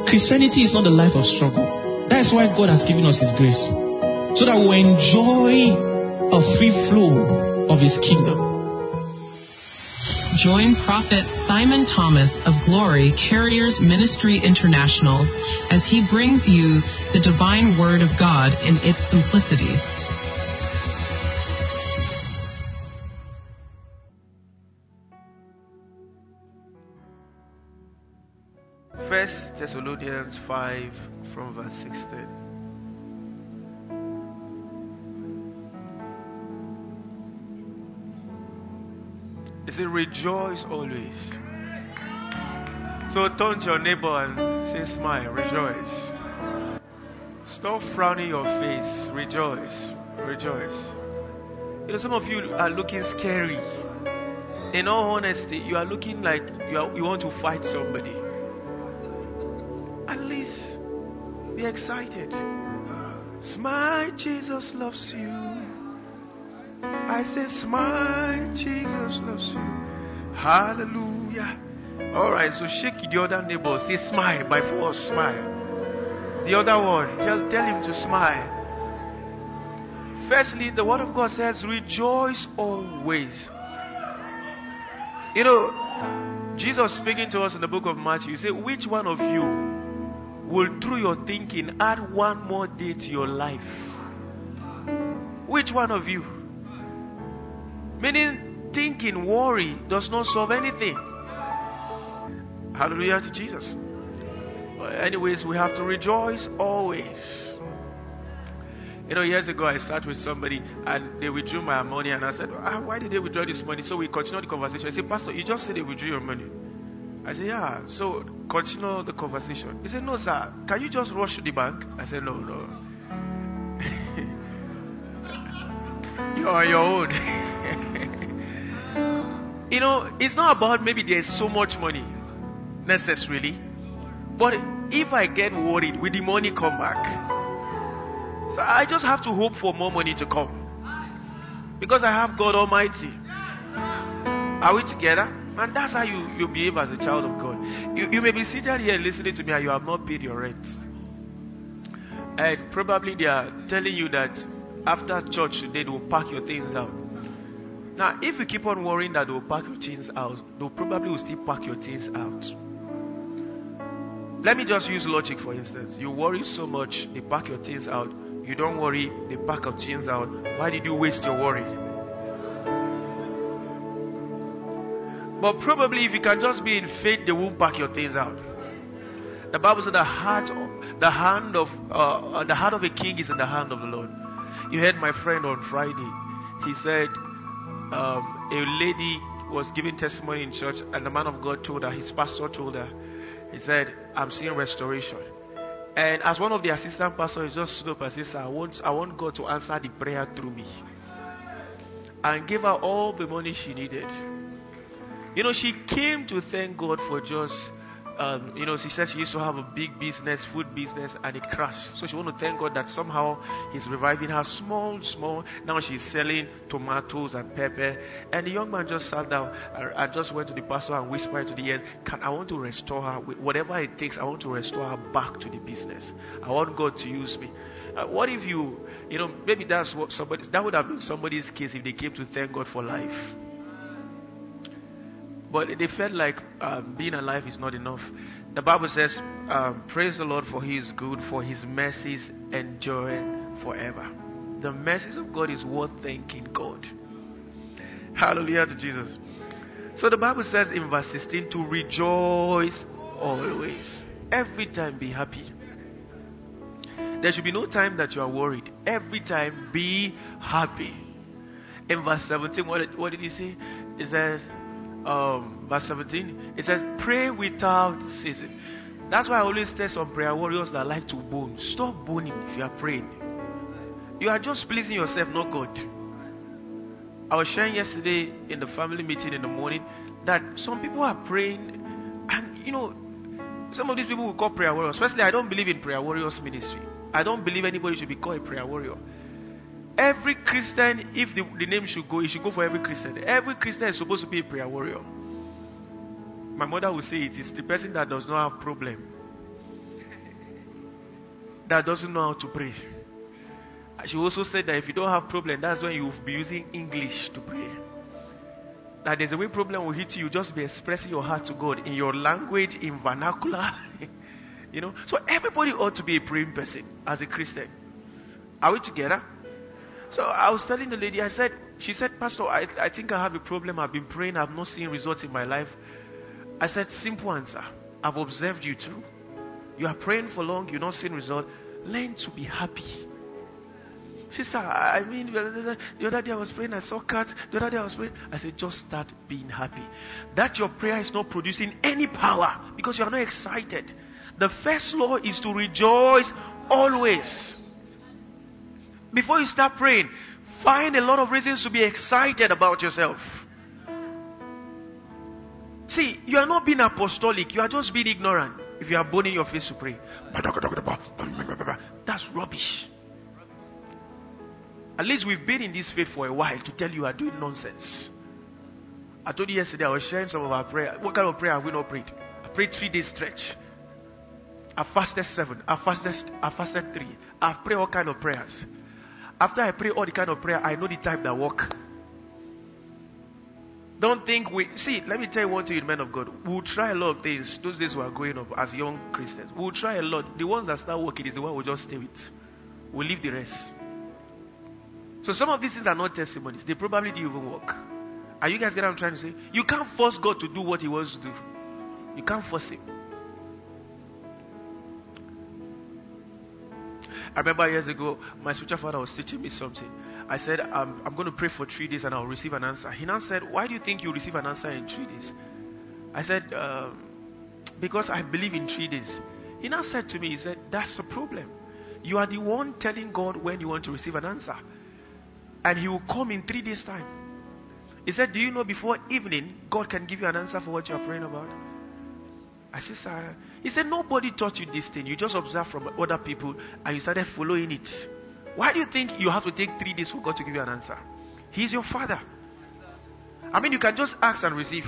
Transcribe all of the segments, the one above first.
Christianity is not a life of struggle. That's why God has given us His grace, so that we enjoy a free flow of His kingdom. Join Prophet Simon Thomas of Glory Carriers Ministry International as he brings you the divine Word of God in its simplicity. First Thessalonians 5 from verse 16. It says, rejoice always. So turn to your neighbor and say, smile, rejoice. Stop frowning your face, rejoice, rejoice. You know, some of you are looking scary. In all honesty, you are looking like you want to fight somebody. At least be excited. Smile, Jesus loves you. I say, smile, Jesus loves you. Hallelujah. Alright, so shake the other neighbor. Say, smile by force, smile. The other one, tell him to smile. Firstly, the word of God says, rejoice always. You know, Jesus speaking to us in the book of Matthew, he said, which one of you will, through your thinking, add one more day to your life? Which one of you? Meaning, thinking, worry does not solve anything. Hallelujah to Jesus. Anyways, we have to rejoice always. You know, years ago I sat with somebody and they withdrew my money, and I said, why did they withdraw this money? So we continued the conversation. I said, Pastor, you just said they withdrew your money. I said, yeah, so continue the conversation. He said, no, sir, can you just rush to the bank? I said, no. You're on your own. You know, it's not about maybe there's so much money necessarily, but if I get worried, will the money come back? So I just have to hope for more money to come, because I have God Almighty. Are we together? And that's how you behave as a child of God. You may be seated here listening to me and you have not paid your rent, and probably they are telling you that after church today they will pack your things out. Now, if you keep on worrying that they will pack your things out, they probably will still pack your things out. Let me just use logic for instance. You worry so much, they pack your things out. You don't worry, they pack your things out. Why did you waste your worry? But probably if you can just be in faith, they won't pack your things out. The Bible said the heart of a king is in the hand of the Lord. You heard my friend on Friday. He said a lady was giving testimony in church, and the man of God told her, his pastor told her, he said, I'm seeing restoration. And as one of the assistant pastors, he just stood up and said, sir, I want God to answer the prayer through me. And gave her all the money she needed. You know, she came to thank God for just, she said she used to have a big business, food business, and it crashed. So she wanted to thank God that somehow He's reviving her small. Now she's selling tomatoes and pepper. And the young man just sat down and just went to the pastor and whispered to the ears, I want to restore her. Whatever it takes, I want to restore her back to the business. I want God to use me. What if maybe that would have been somebody's case if they came to thank God for life. But they felt like being alive is not enough. The Bible says, praise the Lord for He is good, for His mercies endure forever. The mercies of God is worth thanking God. Hallelujah to Jesus. So the Bible says in verse 16 to rejoice always. Every time be happy. There should be no time that you are worried. Every time be happy. In verse 17, what did he say? It says, verse 17, it says, pray without ceasing. That's why I always tell some prayer warriors that like to bone. Stop boning if you are praying. You are just pleasing yourself, not God. I was sharing yesterday in the family meeting in the morning that some people are praying, and some of these people will call prayer warriors. Firstly, I don't believe in prayer warriors ministry. I don't believe anybody should be called a prayer warrior. Every Christian, if the name should go, it should go for every Christian. Every Christian is supposed to be a prayer warrior. My mother would say it is the person that does not have problem. that doesn't know how to pray. She also said that if you don't have problem, that's when you'll be using English to pray. That there's a way problem will hit you, you just be expressing your heart to God in your language, in vernacular. You know, so everybody ought to be a praying person as a Christian. Are we together? So I was telling the lady, she said, Pastor, I think I have a problem. I've been praying, I've not seen results in my life. I said, simple answer. I've observed you too. You are praying for long, you're not seeing result. Learn to be happy. Sister, I mean, the other day I was praying, I saw cats. The other day I was praying. I said, just start being happy. That your prayer is not producing any power because you are not excited. The first law is to rejoice always. Before you start praying, find a lot of reasons to be excited about yourself. See, you are not being apostolic. You are just being ignorant if you are boning your face to pray. That's rubbish. At least we've been in this faith for a while to tell you are doing nonsense. I told you yesterday I was sharing some of our prayer. What kind of prayer have we not prayed? I prayed 3 days stretch. I fasted 7. I fasted 3. I've prayed all kind of prayers. After I pray all the kind of prayer, I know the type that work. Don't think let me tell you one thing, men of God. We'll try a lot of things. Those days we are growing up as young Christians. We'll try a lot. The ones that start working is the one we'll just stay with. We'll leave the rest. So some of these things are not testimonies. They probably didn't even work. Are you guys getting what I'm trying to say? You can't force God to do what He wants to do. You can't force Him. I remember years ago, my spiritual father was teaching me something. I said, I'm going to pray for 3 days and I'll receive an answer. He now said, why do you think you'll receive an answer in 3 days? I said, because I believe in 3 days. He now said to me, he said, that's the problem. You are the one telling God when you want to receive an answer. And He will come in 3 days' time. He said, do you know before evening, God can give you an answer for what you are praying about? I said, sir. He said, nobody taught you this thing. You just observed from other people and you started following it. Why do you think you have to take 3 days for God to give you an answer? He is your Father. I mean, you can just ask and receive.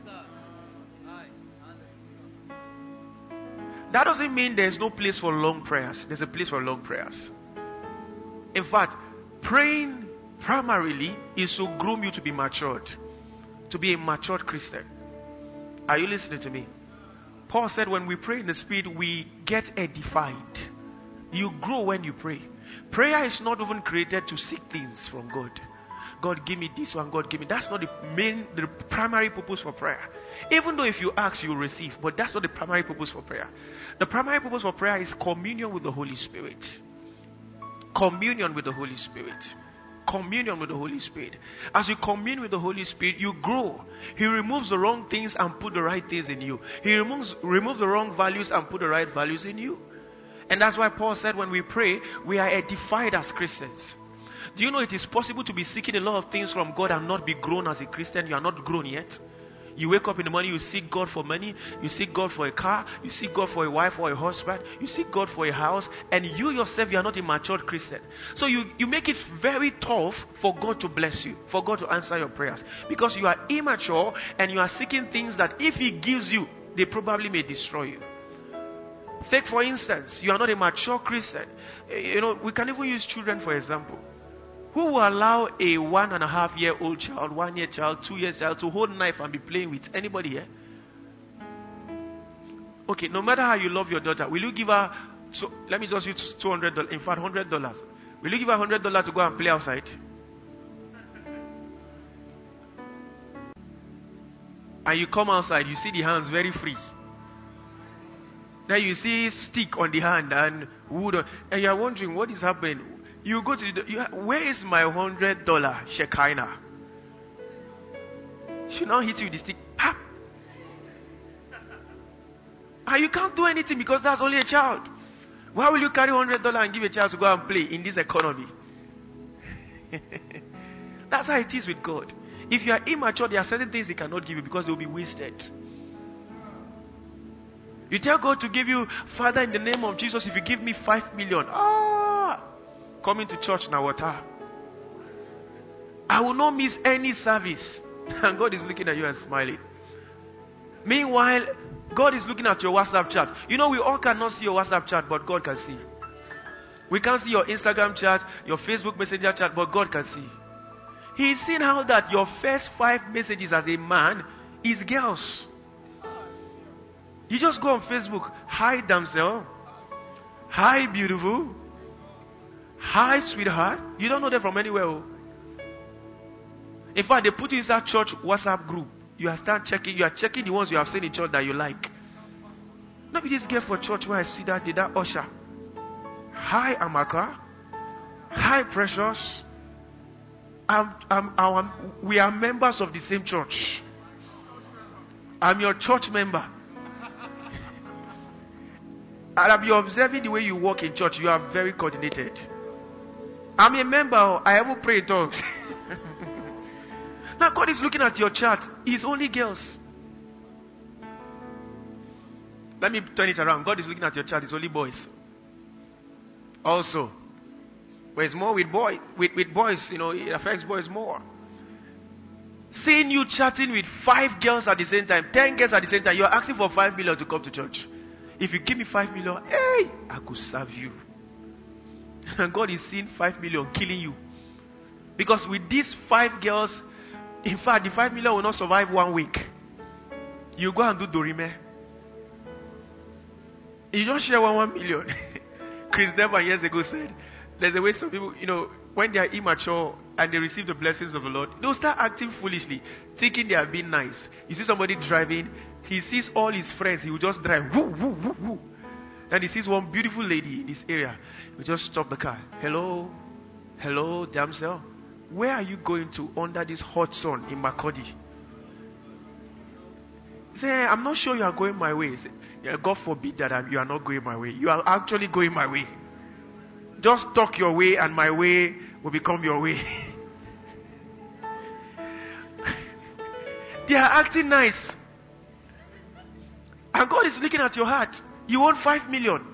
That doesn't mean there's no place for long prayers. There's a place for long prayers. In fact, praying primarily is to groom you to be matured. To be a matured Christian. Are you listening to me? Paul said when we pray in the Spirit, we get edified. You grow when you pray. Prayer is not even created to seek things from God. God, give me this one. God, give me. That's not the primary purpose for prayer. Even though if you ask, you will receive. But that's not the primary purpose for prayer. The primary purpose for prayer is communion with the Holy Spirit. Communion with the Holy Spirit. Communion with the Holy Spirit. As you commune with the Holy Spirit, you grow. He removes the wrong things and put the right things in you. He removes the wrong values and put the right values in you. And that's why Paul said when we pray, we are edified as Christians. Do you know it is possible to be seeking a lot of things from God and not be grown as a Christian? You are not grown yet. You wake up in the morning, you seek God for money, you seek God for a car, you seek God for a wife or a husband, you seek God for a house, and you yourself, you are not a matured Christian. So you make it very tough for God to bless you, for God to answer your prayers. Because you are immature and you are seeking things that if He gives you, they probably may destroy you. Take for instance, you are not a mature Christian. You know, we can even use children for example. Who will allow a 1.5-year-old child, 1-year child, 2-year child to hold a knife and be playing with? Anybody here? Okay, no matter how you love your daughter, will you give her, let me just use $200, in fact $100. Will you give her $100 to go and play outside? And you come outside, you see the hands very free. Then you see stick on the hand and wood, and you are wondering what is happening. You go to where is my $100 Shekinah? She now hit you with the stick. Pap. And you can't do anything because that's only a child. Why will you carry $100 and give a child to go and play in this economy? That's how it is with God. If you are immature, there are certain things He cannot give you because they will be wasted. You tell God to give you, Father, in the name of Jesus, if you give me 5 million, coming to church now, water. I will not miss any service. And God is looking at you and smiling. Meanwhile, God is looking at your WhatsApp chat. You know, we all cannot see your WhatsApp chat, but God can see. We can't see your Instagram chat, your Facebook Messenger chat, but God can see. He's seen how that your first 5 messages as a man is girls. You just go on Facebook. Hi, damsel. Hi, beautiful. Hi, sweetheart. You don't know them from anywhere. Oh. In fact, they put you inside church WhatsApp group. You are checking the ones you have seen in church that you like. Not be this girl for church where I see that did that usher. Hi, Amaka. Hi, precious. We are members of the same church. I'm your church member. And I'll be observing the way you walk in church. You are very coordinated. I'm a member. I ever pray in tongues. Now God is looking at your chart. It's only girls. Let me turn it around. God is looking at your chart. It's only boys. Also. But it's more with boys. With boys, it affects boys more. Seeing you chatting with 5 girls at the same time, 10 girls at the same time, you're asking for 5 million to come to church. If you give me 5 million, hey, I could serve you. And God is seeing 5 million killing you. Because with these 5 girls, in fact, the 5 million will not survive 1 week. You go and do Dorime. You don't share 1 million. Chris Devon years ago said, there's a way some people, when they are immature and they receive the blessings of the Lord, they'll start acting foolishly, thinking they are being nice. You see somebody driving, he sees all his friends, he will just drive. Woo, woo, woo, woo. Then he sees one beautiful lady in this area. He just stop the car. Hello, damsel. Where are you going to under this hot sun in Makurdi? Say, I'm not sure you are going my way. Say, yeah, God forbid that you are not going my way. You are actually going my way. Just talk your way and my way will become your way. They are acting nice. And God is looking at your heart. You want 5 million.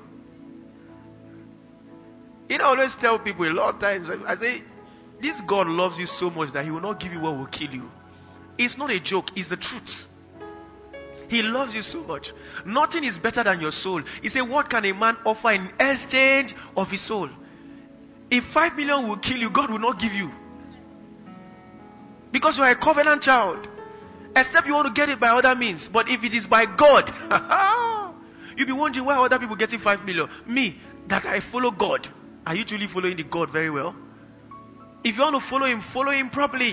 I always tell people a lot of times, I say, this God loves you so much that He will not give you what will kill you. It's not a joke, it's the truth. He loves you so much. Nothing is better than your soul. He said, what can a man offer in exchange of his soul? If 5 million will kill you, God will not give you. Because you are a covenant child. Except you want to get it by other means. But if it is by God, you'll be wondering why other people getting 5 million. Me, that I follow God. Are you truly following the God very well? If you want to follow him properly.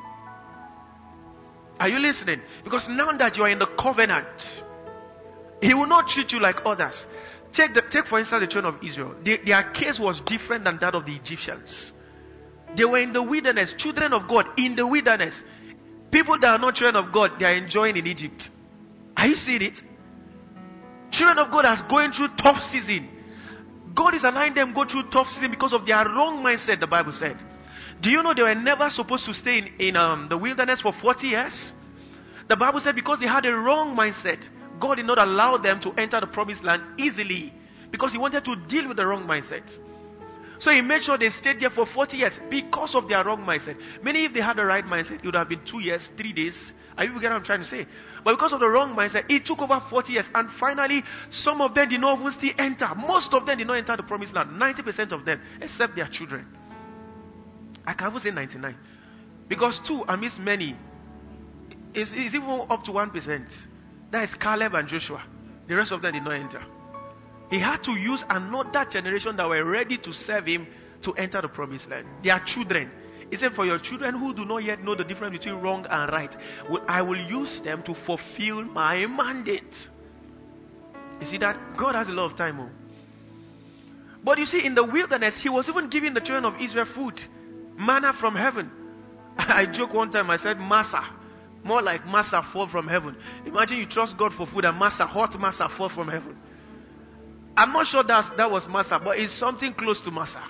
Are you listening? Because now that you are in the covenant, He will not treat you like others. Take for instance the children of Israel. Their case was different than that of the Egyptians. They were in the wilderness, children of God in the wilderness. People that are not children of God, they are enjoying in Egypt. Are you seeing it? Children of God are going through tough season. God is allowing them go through tough season because of their wrong mindset, the Bible said. Do you know they were never supposed to stay in the wilderness for 40 years? The Bible said because they had a wrong mindset, God did not allow them to enter the promised land easily because He wanted to deal with the wrong mindset. So He made sure they stayed there for 40 years because of their wrong mindset. Many, if they had the right mindset, it would have been 2 years, 3 days. Are you getting what I'm trying to say? But because of the wrong mindset, it took over 40 years. And finally, some of them did not even still enter. Most of them did not enter the promised land. 90% of them, except their children. I can even say 99. Because 2 amidst many is even up to 1%. That is Caleb and Joshua. The rest of them did not enter. He had to use another generation that were ready to serve Him to enter the promised land. Their children. He said, for your children who do not yet know the difference between wrong and right, I will use them to fulfill my mandate. You see that? God has a lot of time. Oh. But you see, in the wilderness, He was even giving the children of Israel food. Manna from heaven. I joked one time, I said, massa. More like massa fall from heaven. Imagine you trust God for food and massa, hot massa fall from heaven. I'm not sure that was massa, but it's something close to massa.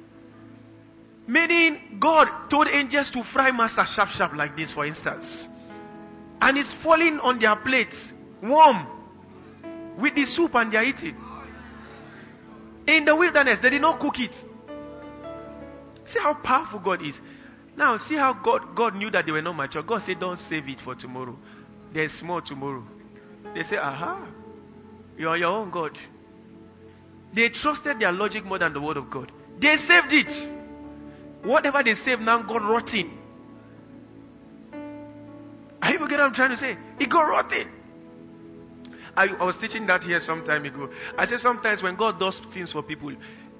Meaning, God told angels to fry massa sharp like this, for instance. And it's falling on their plates, warm, with the soup, and they're eating. In the wilderness, they did not cook it. See how powerful God is. Now, see how God knew that they were not mature. God said, don't save it for tomorrow. There's more tomorrow. They say, aha, you're your own God. They trusted their logic more than the word of God. They saved it. Whatever they saved now got rotten. Are you getting what I'm trying to say? It got rotten. I was teaching that here some time ago. I said sometimes when God does things for people,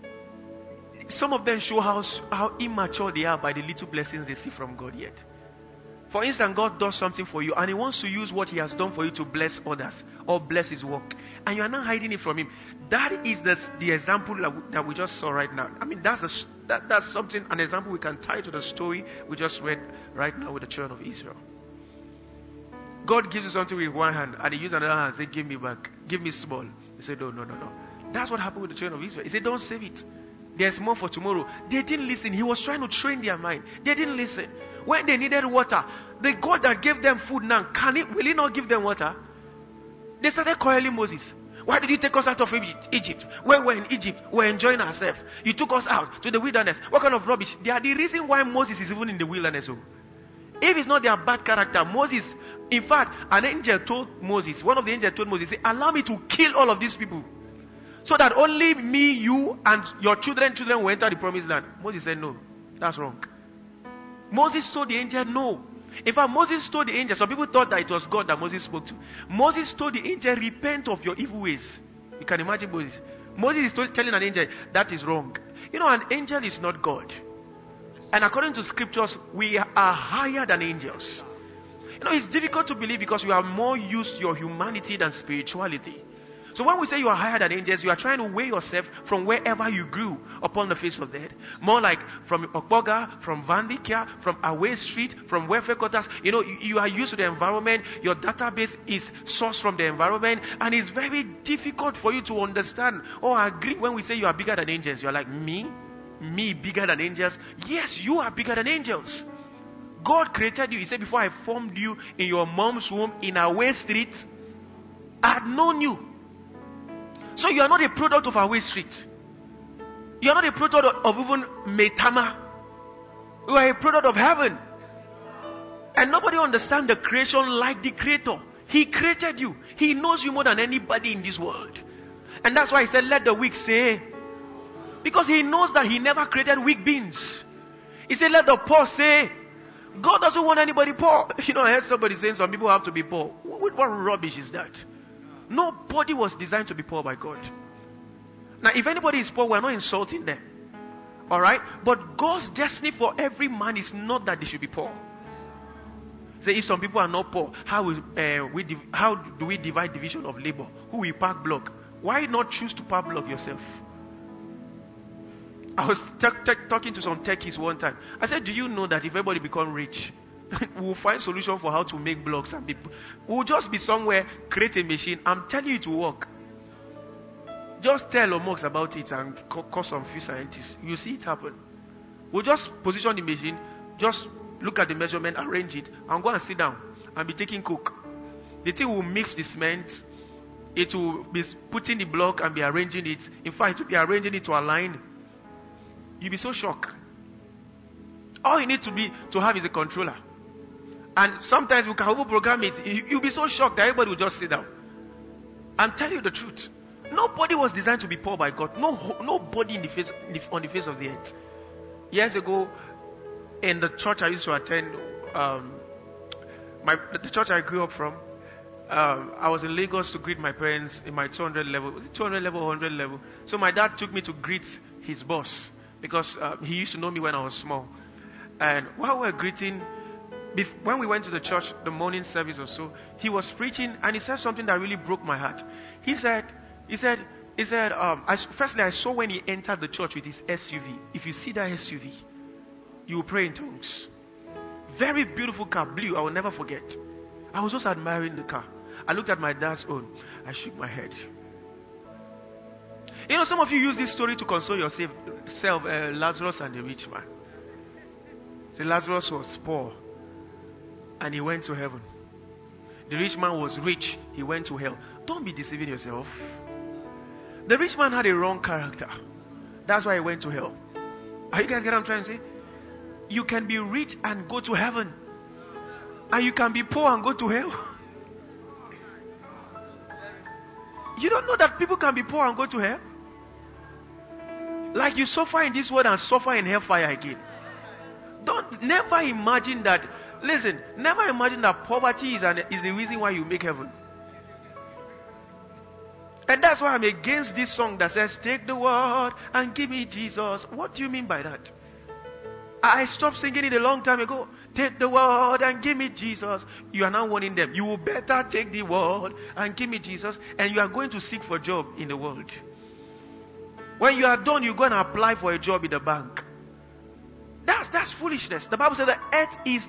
some of them show how immature they are by the little blessings they see from God yet. For instance, God does something for you and He wants to use what He has done for you to bless others or bless His work. And you are not hiding it from Him. That is the example that we just saw right now. I mean, that's something, an example we can tie to the story we just read right now with the children of Israel. God gives you something with one hand and He uses another hand and says, give me back. Give me small. He said, no. That's what happened with the children of Israel. He said, don't save it. There's more for tomorrow. They didn't listen. He was trying to train their mind. They didn't listen. When they needed water, the God that gave them food now, will He not give them water? They started quarreling Moses. Why did you take us out of Egypt? When we're in Egypt, we're enjoying ourselves. You took us out to the wilderness. What kind of rubbish? They are the reason why Moses is even in the wilderness. If it's not their bad character, Moses, in fact, an angel told Moses, one of the angels told Moses, say, allow me to kill all of these people, so that only me, you, and your children will enter the promised land. Moses said, no, that's wrong. Moses told the angel, no. In fact, Moses told the angel, some people thought that it was God that Moses spoke to. Moses told the angel, repent of your evil ways. You can imagine Moses. Moses is telling an angel, that is wrong. You know, an angel is not God. And according to scriptures, we are higher than angels. You know, it's difficult to believe because we are more used to your humanity than spirituality. So when we say you are higher than angels, you are trying to weigh yourself from wherever you grew upon the face of the earth. More like from Okboga, from Vandikia, from Away Street, from welfare quarters. You know, you are used to the environment. Your database is sourced from the environment. And it's very difficult for you to understand or agree when we say you are bigger than angels. You are like, me bigger than angels? Yes, you are bigger than angels. God created you. He said, before I formed you in your mom's womb in Away Street, I had known you. So you are not a product of Away Street. You are not a product of even Metama. You are a product of heaven. And nobody understands the creation like the Creator. He created you. He knows you more than anybody in this world. And that's why He said, let the weak say. Because He knows that He never created weak beings. He said, let the poor say. God doesn't want anybody poor. You know, I heard somebody saying some people have to be poor. What rubbish is that? Nobody was designed to be poor by God. Now, if anybody is poor, we're not insulting them. Alright? But God's destiny for every man is not that they should be poor. Say, if some people are not poor, how do we divide division of labor? Who will pack block? Why not choose to pack block yourself? I was talking to some techies one time. I said, do you know that if everybody become rich, we'll find solution for how to make blocks and people. We'll just be somewhere, create a machine. I'm telling you it will work. Just tell Omox about it and call some few scientists. You'll see it happen. We'll just position the machine, just look at the measurement, arrange it, and go and sit down and be taking coke. The thing will mix the cement. It will be putting the block and be arranging it. In fact, it will be arranging it to align. You'll be so shocked. All you need to have is a controller. And sometimes we can overprogram it. You'll be so shocked that everybody will just sit down. I'm telling you the truth. Nobody was designed to be poor by God. Nobody on the face of the earth. Years ago, in the church I used to attend, the church I grew up from, I was in Lagos to greet my parents in my 200 level. Was it 200 level or 100 level? So my dad took me to greet his boss because he used to know me when I was small. And while we were greeting, when we went to the church, the morning service or so, he was preaching and he said something that really broke my heart. He said, firstly, I saw when he entered the church with his SUV. If you see that SUV, you will pray in tongues. Very beautiful car, blue, I will never forget. I was just admiring the car. I looked at my dad's own. I shook my head. You know, some of you use this story to console yourself, Lazarus and the rich man. So Lazarus was poor and he went to heaven. The rich man was rich, he went to hell. Don't be deceiving yourself. The rich man had a wrong character. That's why he went to hell. Are you guys getting what I'm trying to say? You can be rich and go to heaven. And you can be poor and go to hell. You don't know that people can be poor and go to hell? Like you suffer in this world and suffer in hellfire again. Never imagine that. Listen, never imagine that poverty is the reason why you make heaven. And that's why I'm against this song that says, take the world and give me Jesus. What do you mean by that? I stopped singing it a long time ago. Take the world and give me Jesus. You are now warning them. You will better take the world and give me Jesus. And you are going to seek for a job in the world. When you are done, you go and apply for a job in the bank. That's foolishness. The Bible says the earth is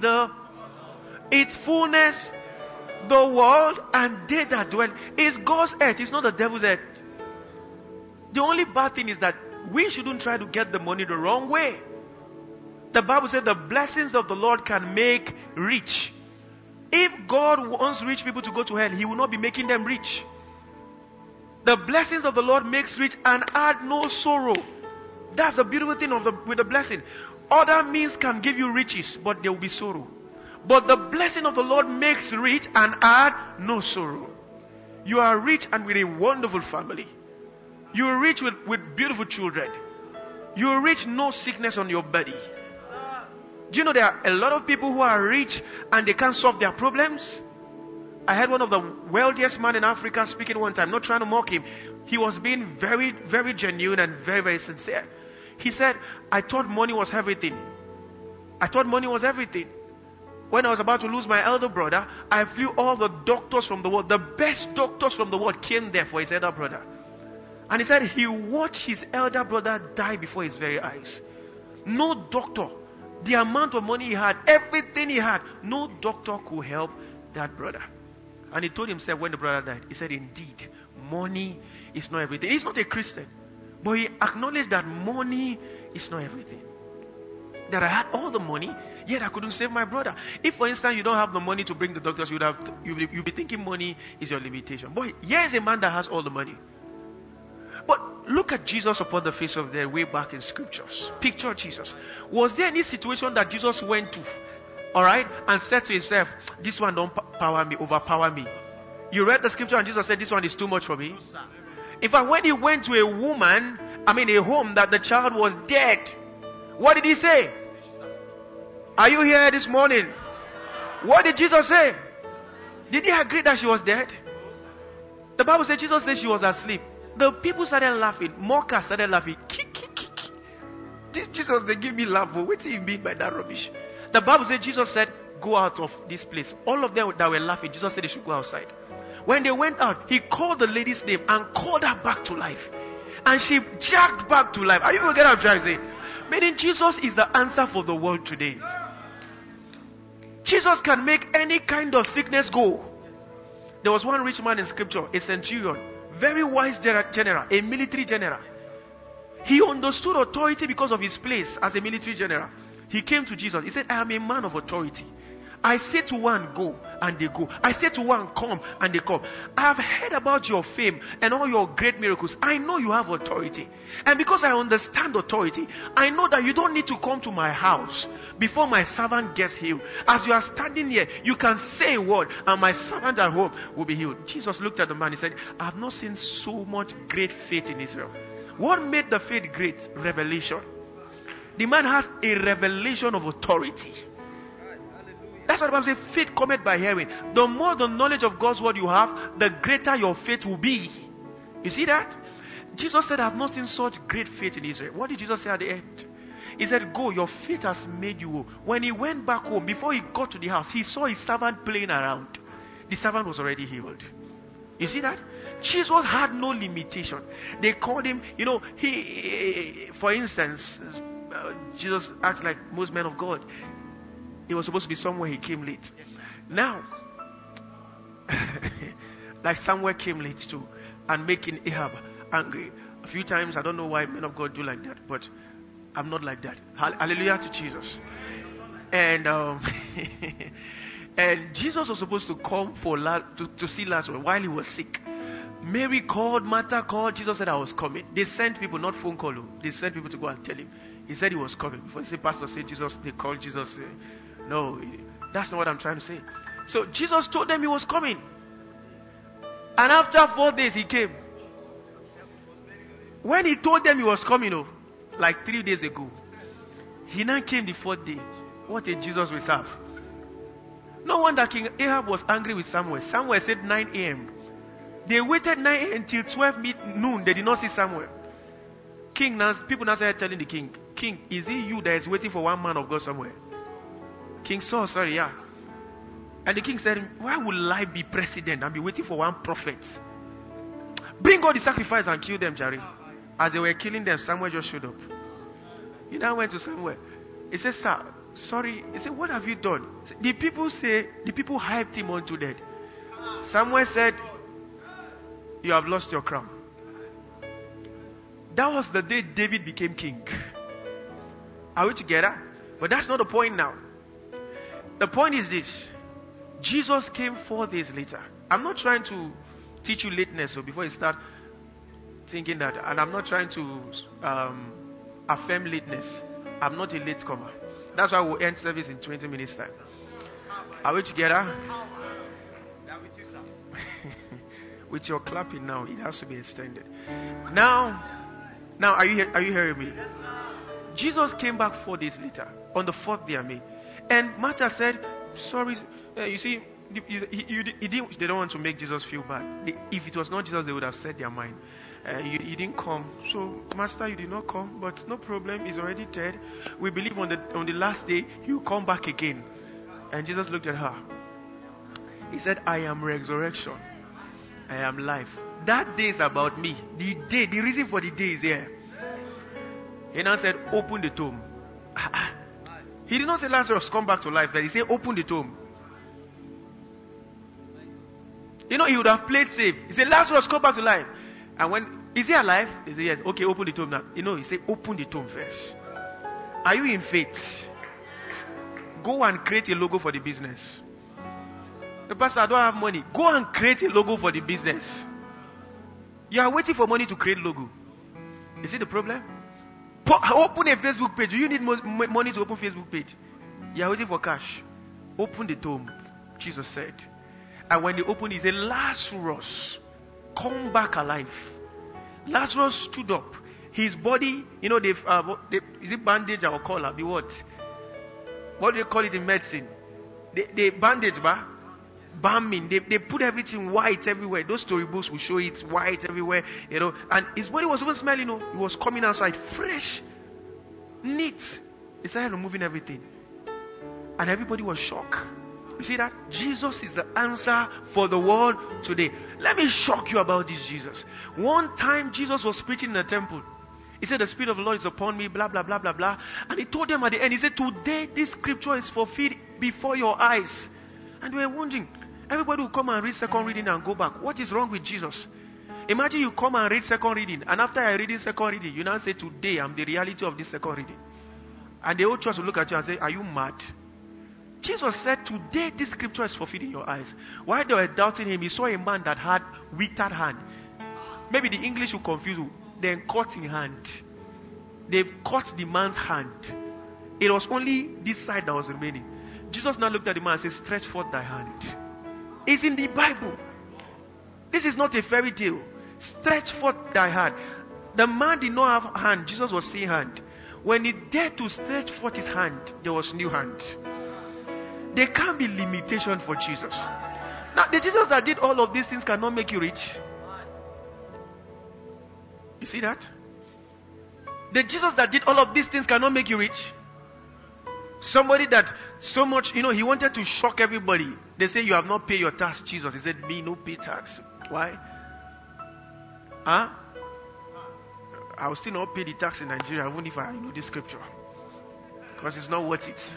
its fullness, the world, and they that dwell. It's God's earth. It's not the devil's earth. The only bad thing is that we shouldn't try to get the money the wrong way. The Bible said the blessings of the Lord can make rich. If God wants rich people to go to hell, He will not be making them rich. The blessings of the Lord makes rich and add no sorrow. That's the beautiful thing with the blessing. Other means can give you riches, but there will be sorrow. But the blessing of the Lord makes rich and add no sorrow. You are rich and with a wonderful family. You are rich with beautiful children. You are rich, no sickness on your body. Do you know there are a lot of people who are rich and they can't solve their problems? I had one of the wealthiest men in Africa speaking one time, not trying to mock him. He was being very, very genuine and very, very sincere. He said, I thought money was everything. I thought money was everything. When I was about to lose my elder brother, I flew all the doctors from the world. The best doctors from the world came there for his elder brother. And he said he watched his elder brother die before his very eyes. No doctor. The amount of money he had, everything he had, no doctor could help that brother. And he told himself when the brother died, he said, indeed, money is not everything. He's not a Christian, but he acknowledged that money is not everything. That I had all the money, yet I couldn't save my brother. If, for instance, you don't have the money to bring the doctors, you'll be thinking money is your limitation. But here is a man that has all the money. But look at Jesus upon the face of the earth way back in scriptures. Picture Jesus. Was there any situation that Jesus went to, alright, and said to himself, this one don't overpower me? You read the scripture and Jesus said, this one is too much for me? In fact, when he went to a home that the child was dead, what did he say? Are you here this morning? What did Jesus say? Did he agree that she was dead? The Bible said Jesus said she was asleep. The people started laughing. Mockers started laughing. This Jesus, they give me laugh. What do you mean by that rubbish? The Bible said Jesus said, go out of this place. All of them that were laughing, Jesus said they should go outside. When they went out, he called the lady's name and called her back to life. And she jacked back to life. Are you getting what I'm trying to say? Meaning Jesus is the answer for the world today. Jesus can make any kind of sickness go. There was one rich man in scripture, a centurion, very wise general, a military general. He understood authority because of his place as a military general. He came to Jesus. He said, I am a man of authority. I say to one, go, and they go. I say to one, come, and they come. I have heard about your fame and all your great miracles. I know you have authority. And because I understand authority, I know that you don't need to come to my house before my servant gets healed. As you are standing here, you can say a word, and my servant at home will be healed. Jesus looked at the man. He said, I have not seen so much great faith in Israel. What made the faith great? Revelation. The man has a revelation of authority. That's what the Bible says, faith cometh by hearing. The more the knowledge of God's word you have, the greater your faith will be. You see that? Jesus said, I have not seen such great faith in Israel. What did Jesus say at the end? He said, go, your faith has made you whole. When he went back home, before he got to the house, he saw his servant playing around. The servant was already healed. You see that? Jesus had no limitation. They called him, for instance, Jesus acts like most men of God. He was supposed to be somewhere, he came late. Now, like somewhere came late too, and making Ahab angry. A few times, I don't know why men of God do like that, but I'm not like that. Hallelujah to Jesus. And and Jesus was supposed to come to see Lazarus while he was sick. Mary called, Martha called. Jesus said, I was coming. They sent people, not phone call. They sent people to go and tell him. He said he was coming. Before the pastor said Jesus, they called Jesus. No, that's not what I'm trying to say. So Jesus told them he was coming. And after 4 days he came. When he told them he was coming, like 3 days ago. He now came the 4th day. What a Jesus we serve. No wonder King Ahab was angry with Samuel. Samuel said 9 a.m. They waited 9 a.m. until 12 noon. They did not see Samuel. People now started telling the king, King, is it you that is waiting for one man of God somewhere? King Saul, sorry, yeah. And the king said, why will I be president and be waiting for one prophet? Bring all the sacrifice and kill them, Jerry. As they were killing them, Samuel just showed up. He now went to Samuel. He said, sir, sorry. He said, what have you done? The people hyped him onto death. Samuel said, you have lost your crown. That was the day David became king. Are we together? But that's not the point now. The point is this. Jesus came 4 days later. I'm not trying to teach you lateness, so before you start thinking that, and I'm not trying to affirm lateness. I'm not a latecomer. That's why we'll end service in 20 minutes time. Are we together? With your clapping now, it has to be extended. Now, are you hearing me? Jesus came back 4 days later, on the 4th day, and Martha said, sorry, you see, they don't want to make Jesus feel bad. If it was not Jesus, they would have said their mind. You didn't come, so Master, you did not come, but no problem, he's already dead. We believe on the last day he will come back again. And Jesus looked at her. He said, I am resurrection, I am life. That day is about me. The reason for the day is here. He now said, open the tomb. He did not say Lazarus come back to life, but he said open the tomb. He would have played safe. He said Lazarus come back to life. And when, is he alive? He said yes. Okay, open the tomb now. He said open the tomb first. Are you in faith? Go and create a logo for the business. The pastor, I don't have money. Go and create a logo for the business. You are waiting for money to create logo. Is it the problem? Open a Facebook page. Do you need money to open Facebook page? You are waiting for cash. Open the tomb, Jesus said. And when they opened, he said, Lazarus, come back alive. Lazarus stood up. His body, is it bandage or collar? The what? What do they call it in medicine? They bandage, balming. They put everything white everywhere. Those storybooks will show it white everywhere, And his body was even smelling, He was coming outside fresh, neat. They started removing everything. And everybody was shocked. You see that? Jesus is the answer for the world today. Let me shock you about this Jesus. One time Jesus was preaching in the temple. He said, the Spirit of the Lord is upon me, blah, blah, blah, blah, blah. And he told them at the end, he said, today this scripture is fulfilled before your eyes. And we were wondering, everybody will come and read second reading and go back. What is wrong with Jesus? Imagine you come and read second reading, and after I read second reading, you now say, today I'm the reality of this second reading. And the whole church will look at you and say, are you mad? Jesus said, today this scripture is fulfilled in your eyes. While they were doubting him, he saw a man that had withered hand. Maybe the English will confuse you. Then cut in hand. They've cut the man's hand. It was only this side that was remaining. Jesus now looked at the man and said, stretch forth thy hand. It's in the Bible. This is not a fairy tale. Stretch forth thy hand. The man did not have hand. Jesus was seeing hand. When he dared to stretch forth his hand, there was new hand. There can't be limitation for Jesus. Now, the Jesus that did all of these things cannot make you rich. You see that? The Jesus that did all of these things cannot make you rich. Somebody that so much, he wanted to shock everybody. They say, you have not paid your tax, Jesus. He said, me no pay tax. Why? I will still not pay the tax in Nigeria, even if I know this scripture. Because it's not worth it.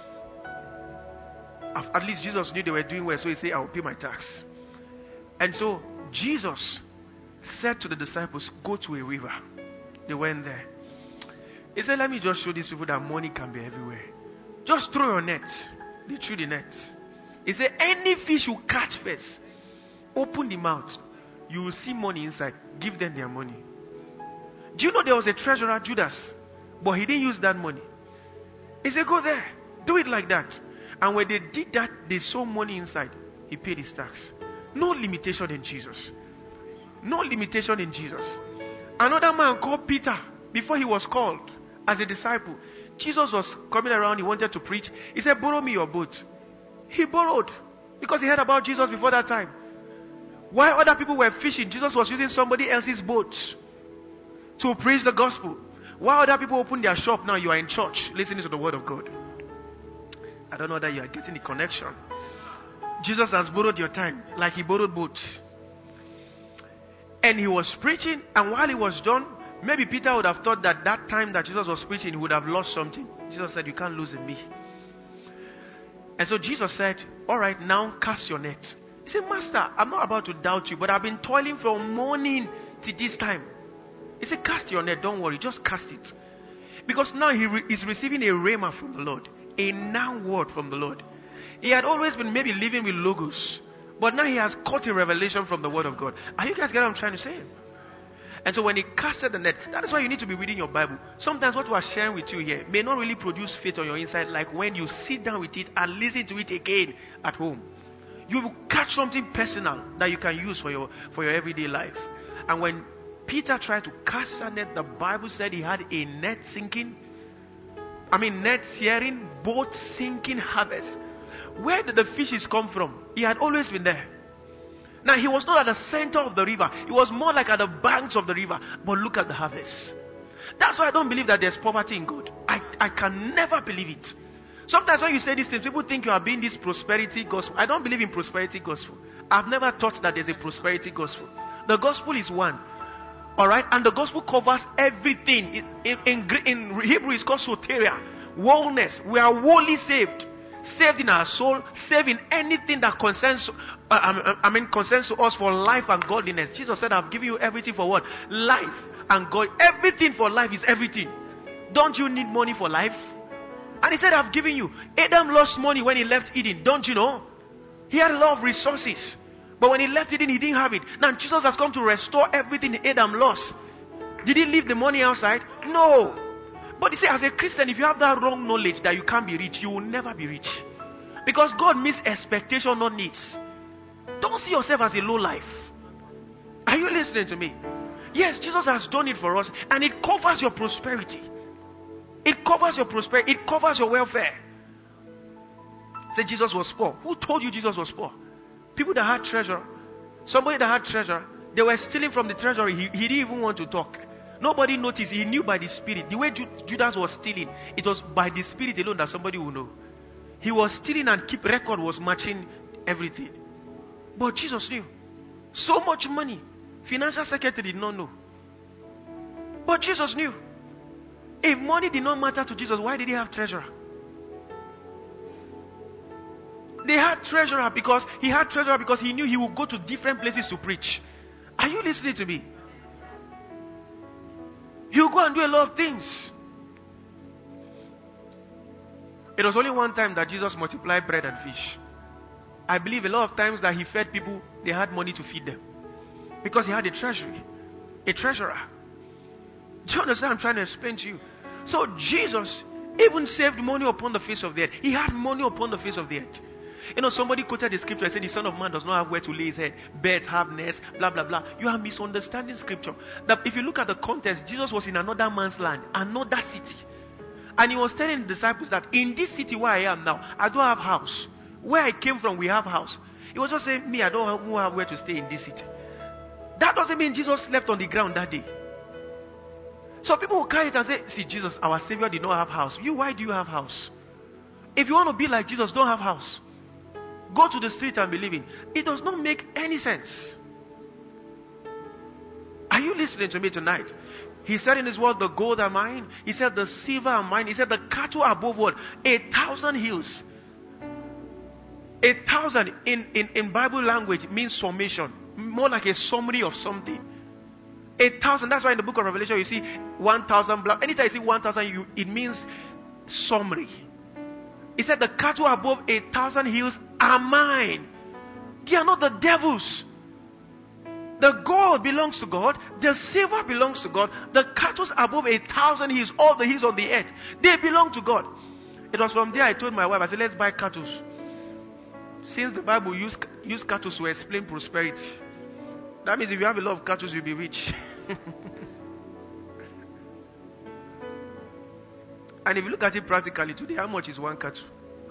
At least Jesus knew they were doing well, so he said, I will pay my tax. And so Jesus said to the disciples, go to a river. They went there. He said, let me just show these people that money can be everywhere. Just throw your net. They threw the net. He said, any fish you catch first, open the mouth. You will see money inside. Give them their money. Do you know there was a treasurer, Judas? But he didn't use that money. He said, go there. Do it like that. And when they did that, they saw money inside. He paid his tax. No limitation in Jesus. No limitation in Jesus. Another man called Peter before he was called as a disciple, Jesus was coming around, he wanted to preach. He said, borrow me your boat. He borrowed because he heard about Jesus before that time. While other people were fishing, Jesus was using somebody else's boat to preach the gospel. While other people open their shop, now you are in church listening to the word of God. I don't know that you are getting the connection. Jesus has borrowed your time like he borrowed boats. And he was preaching, and while he was done, maybe Peter would have thought that that time that Jesus was preaching, he would have lost something. Jesus said, you can't lose in me. And so Jesus said, all right, now cast your net. He said, Master, I'm not about to doubt you, but I've been toiling from morning to this time. He said, cast your net, don't worry, just cast it. Because now he is receiving a rhema from the Lord, a now word from the Lord. He had always been maybe living with logos, but now he has caught a revelation from the word of God. Are you guys getting what I'm trying to say? And so when he casted the net, that is why you need to be reading your Bible. Sometimes what we are sharing with you here may not really produce faith on your inside, like when you sit down with it and listen to it again at home. You will catch something personal that you can use for your everyday life. And when Peter tried to cast a net, the Bible said he had a net sinking. Net tearing, boat sinking harvest. Where did the fishes come from? He had always been there. Now he was not at the center of the river. He was more like at the banks of the river. But look at the harvest. That's why I don't believe that there's poverty in God. I can never believe it. Sometimes when you say these things, people think you are being this prosperity gospel. I don't believe in prosperity gospel. I've never taught that there's a prosperity gospel. The gospel is one. Alright? And the gospel covers everything. In Hebrew it's called soteria. Wholeness. We are wholly saved. Saved in our soul. Saved in anything that concerns to us for life and godliness. Jesus said, I've given you everything for what? Life and God. Everything for life is everything. Don't you need money for life? And he said, I've given you. Adam lost money when he left Eden. Don't you know? He had a lot of resources. But when he left Eden, he didn't have it. Now Jesus has come to restore everything Adam lost. Did he leave the money outside? No. But he said, as a Christian, if you have that wrong knowledge that you can't be rich, you will never be rich. Because God meets expectation, not needs. Don't see yourself as a low life. Are you listening to me? Yes, Jesus has done it for us, and it covers your prosperity. It covers your prosperity. It covers your welfare. Say Jesus was poor. Who told you Jesus was poor? People that had treasure. Somebody that had treasure. They were stealing from the treasury. He didn't even want to talk. Nobody noticed. He knew by the Spirit. The way Judas was stealing, it was by the Spirit alone that somebody will know. He was stealing and keep record was matching everything. But Jesus knew. So much money. Financial secretary did not know. But Jesus knew. If money did not matter to Jesus, why did he have treasurer? They had treasurer because he knew he would go to different places to preach. Are you listening to me? You go and do a lot of things. It was only one time that Jesus multiplied bread and fish. I believe a lot of times that he fed people, they had money to feed them. Because he had a treasury. A treasurer. Do you understand what I'm trying to explain to you? So Jesus even saved money upon the face of the earth. He had money upon the face of the earth. You know, somebody quoted the scripture and said the Son of Man does not have where to lay his head. Birds have nests, blah, blah, blah. You are misunderstanding scripture. That if you look at the context, Jesus was in another man's land, another city. And he was telling the disciples that in this city where I am now, I don't have house. Where I came from, we have house. He was just saying, me, I don't have where to stay in this city. That doesn't mean Jesus slept on the ground that day. So people will carry it and say, see, Jesus, our Savior did not have house. Why do you have house? If you want to be like Jesus, don't have house. Go to the street and be living. It does not make any sense. Are you listening to me tonight? He said in his word, the gold are mine. He said the silver are mine. He said the cattle are above what? 1,000 hills. 1,000 in Bible language means summation. More like a summary of something. 1,000. That's why in the book of Revelation you see 1,000 black. Anytime you see 1,000, it means summary. He said the cattle above 1,000 hills are mine. They are not the devil's. The gold belongs to God. The silver belongs to God. The cattle above 1,000 hills, all the hills on the earth, they belong to God. It was from there I told my wife, I said, let's buy cattle. Since the Bible use cattle to explain prosperity. That means if you have a lot of cattle, you'll be rich. And if you look at it practically today, how much is one cattle?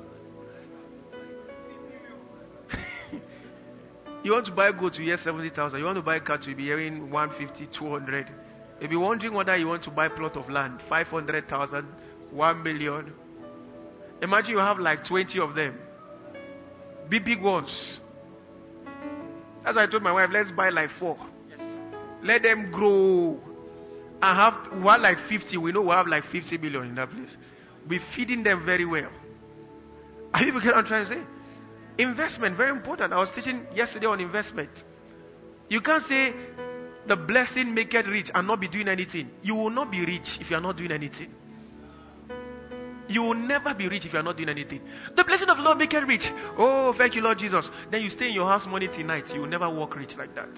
You want to buy goat, you hear 70,000. You want to buy cattle, you'll be hearing 150, 200. You'll be wondering whether you want to buy a plot of land, 500,000, 1 million. Imagine you have like 20 of them. Big ones. That's why I told my wife, let's buy like 4. Let them grow. And have one like 50. We know we have like 50 million in that place. Be feeding them very well. Are you getting what I'm trying to say? Investment, very important. I was teaching yesterday on investment. You can't say the blessing make it rich and not be doing anything. You will not be rich if you are not doing anything. You will never be rich if you are not doing anything. The blessing of the Lord make it rich. Oh, thank you, Lord Jesus. Then you stay in your house Monday till night. You will never walk rich like that.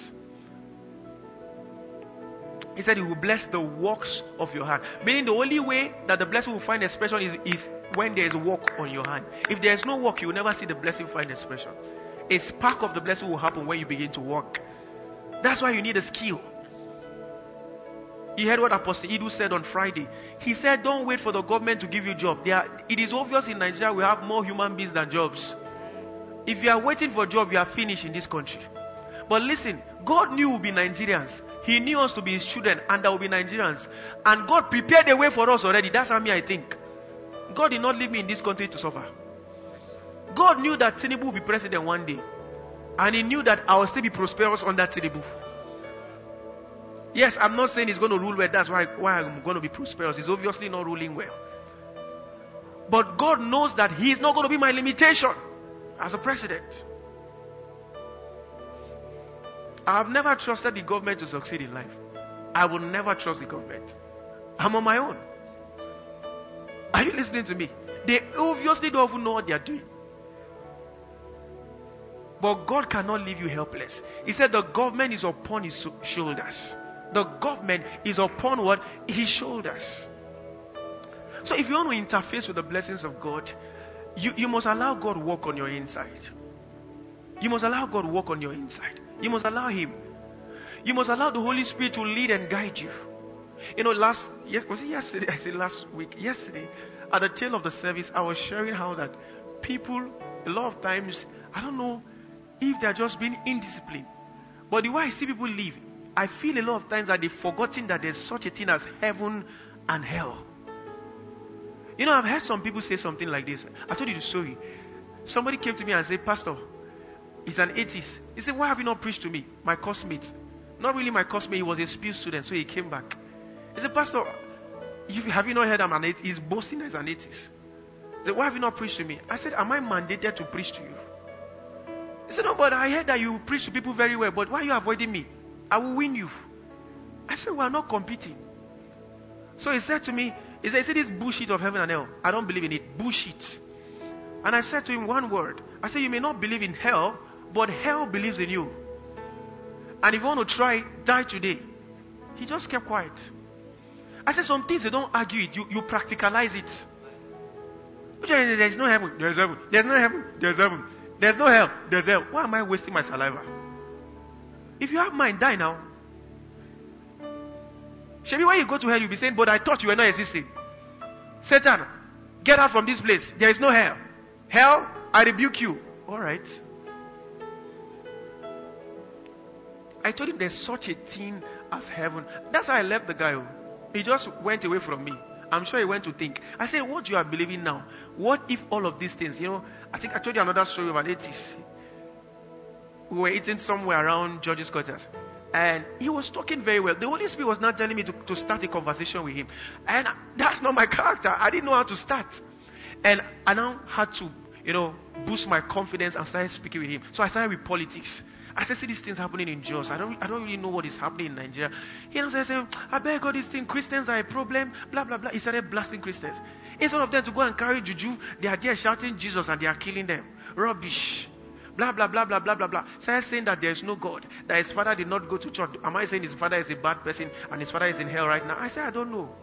He said he will bless the works of your hand. Meaning the only way that the blessing will find expression is when there is work on your hand. If there is no work, you will never see the blessing find expression. A spark of the blessing will happen when you begin to work. That's why you need a skill. You heard what Apostle Idu said on Friday. He said, don't wait for the government to give you a job. It is obvious in Nigeria we have more human beings than jobs. If you are waiting for a job, you are finished in this country. But listen, God knew we would be Nigerians. He knew us to be His children and there will be Nigerians. And God prepared a way for us already. That's how I think. God did not leave me in this country to suffer. God knew that Tinubu will be president one day. And He knew that I will still be prosperous under Tinubu. Yes, I'm not saying He's going to rule well. That's why I'm going to be prosperous. He's obviously not ruling well. But God knows that He is not going to be my limitation as a president. I have never trusted the government to succeed in life. I will never trust the government. I'm on my own. Are you listening to me? They obviously don't even know what they are doing. But God cannot leave you helpless. He said the government is upon His shoulders. The government is upon what? His shoulders. So if you want to interface with the blessings of God, you must allow God to work on your inside. You must allow God to work on your inside. You must allow Him. You must allow the Holy Spirit to lead and guide you. You know, was it yesterday? I said last week. Yesterday, at the tail of the service, I was sharing how that people, a lot of times, I don't know if they are just being indisciplined. But the way I see people live, I feel a lot of times that they've forgotten that there's such a thing as heaven and hell. You know, I've heard some people say something like this. I told you the story. Somebody came to me and said, Pastor, he's an atheist. He said, why have you not preached to me? My coursemate. Not really my coursemate, he was a SPU student, so he came back. He said, Pastor, have you not heard I'm an atheist? He's boasting as an atheist. He said, why have you not preached to me? I said, am I mandated to preach to you? He said, no, but I heard that you preach to people very well, but why are you avoiding me? I will win you. I said, we are not competing. So he said to me, he said, this bullshit of heaven and hell, I don't believe in it. Bullshit. And I said to him one word. I said, you may not believe in hell, but hell believes in you. And if you want to try, die today. He just kept quiet. I said, some things you don't argue it, you practicalize it. There's no heaven, there's heaven. There's no heaven, there's heaven. There's no hell, there's hell. Why am I wasting my saliva? If you have mind, die now. Shebi, when you go to hell, you'll be saying, but I thought you were not existing. Satan, get out from this place. There is no hell. Hell, I rebuke you. Alright. I told him there's such a thing as heaven. That's how I left the guy. He just went away from me. I'm sure he went to think. I said, what you are believing now? What if all of these things, I think I told you another story of an atheist. We were eating somewhere around George's quarters. And he was talking very well. The Holy Spirit was not telling me to start a conversation with him. And that's not my character. I didn't know how to start. And I now had to, boost my confidence and started speaking with him. So I started with politics. I said, see these things happening in Jos. I don't really know what is happening in Nigeria. He said, I beg all these things. Christians are a problem. Blah, blah, blah. He started blasting Christians. Instead of them to go and carry juju, they are there shouting Jesus and they are killing them. Rubbish. Blah, blah, blah, blah, blah, blah, blah. Started saying that there is no God. That his father did not go to church. Am I saying his father is a bad person and his father is in hell right now? I said, I don't know.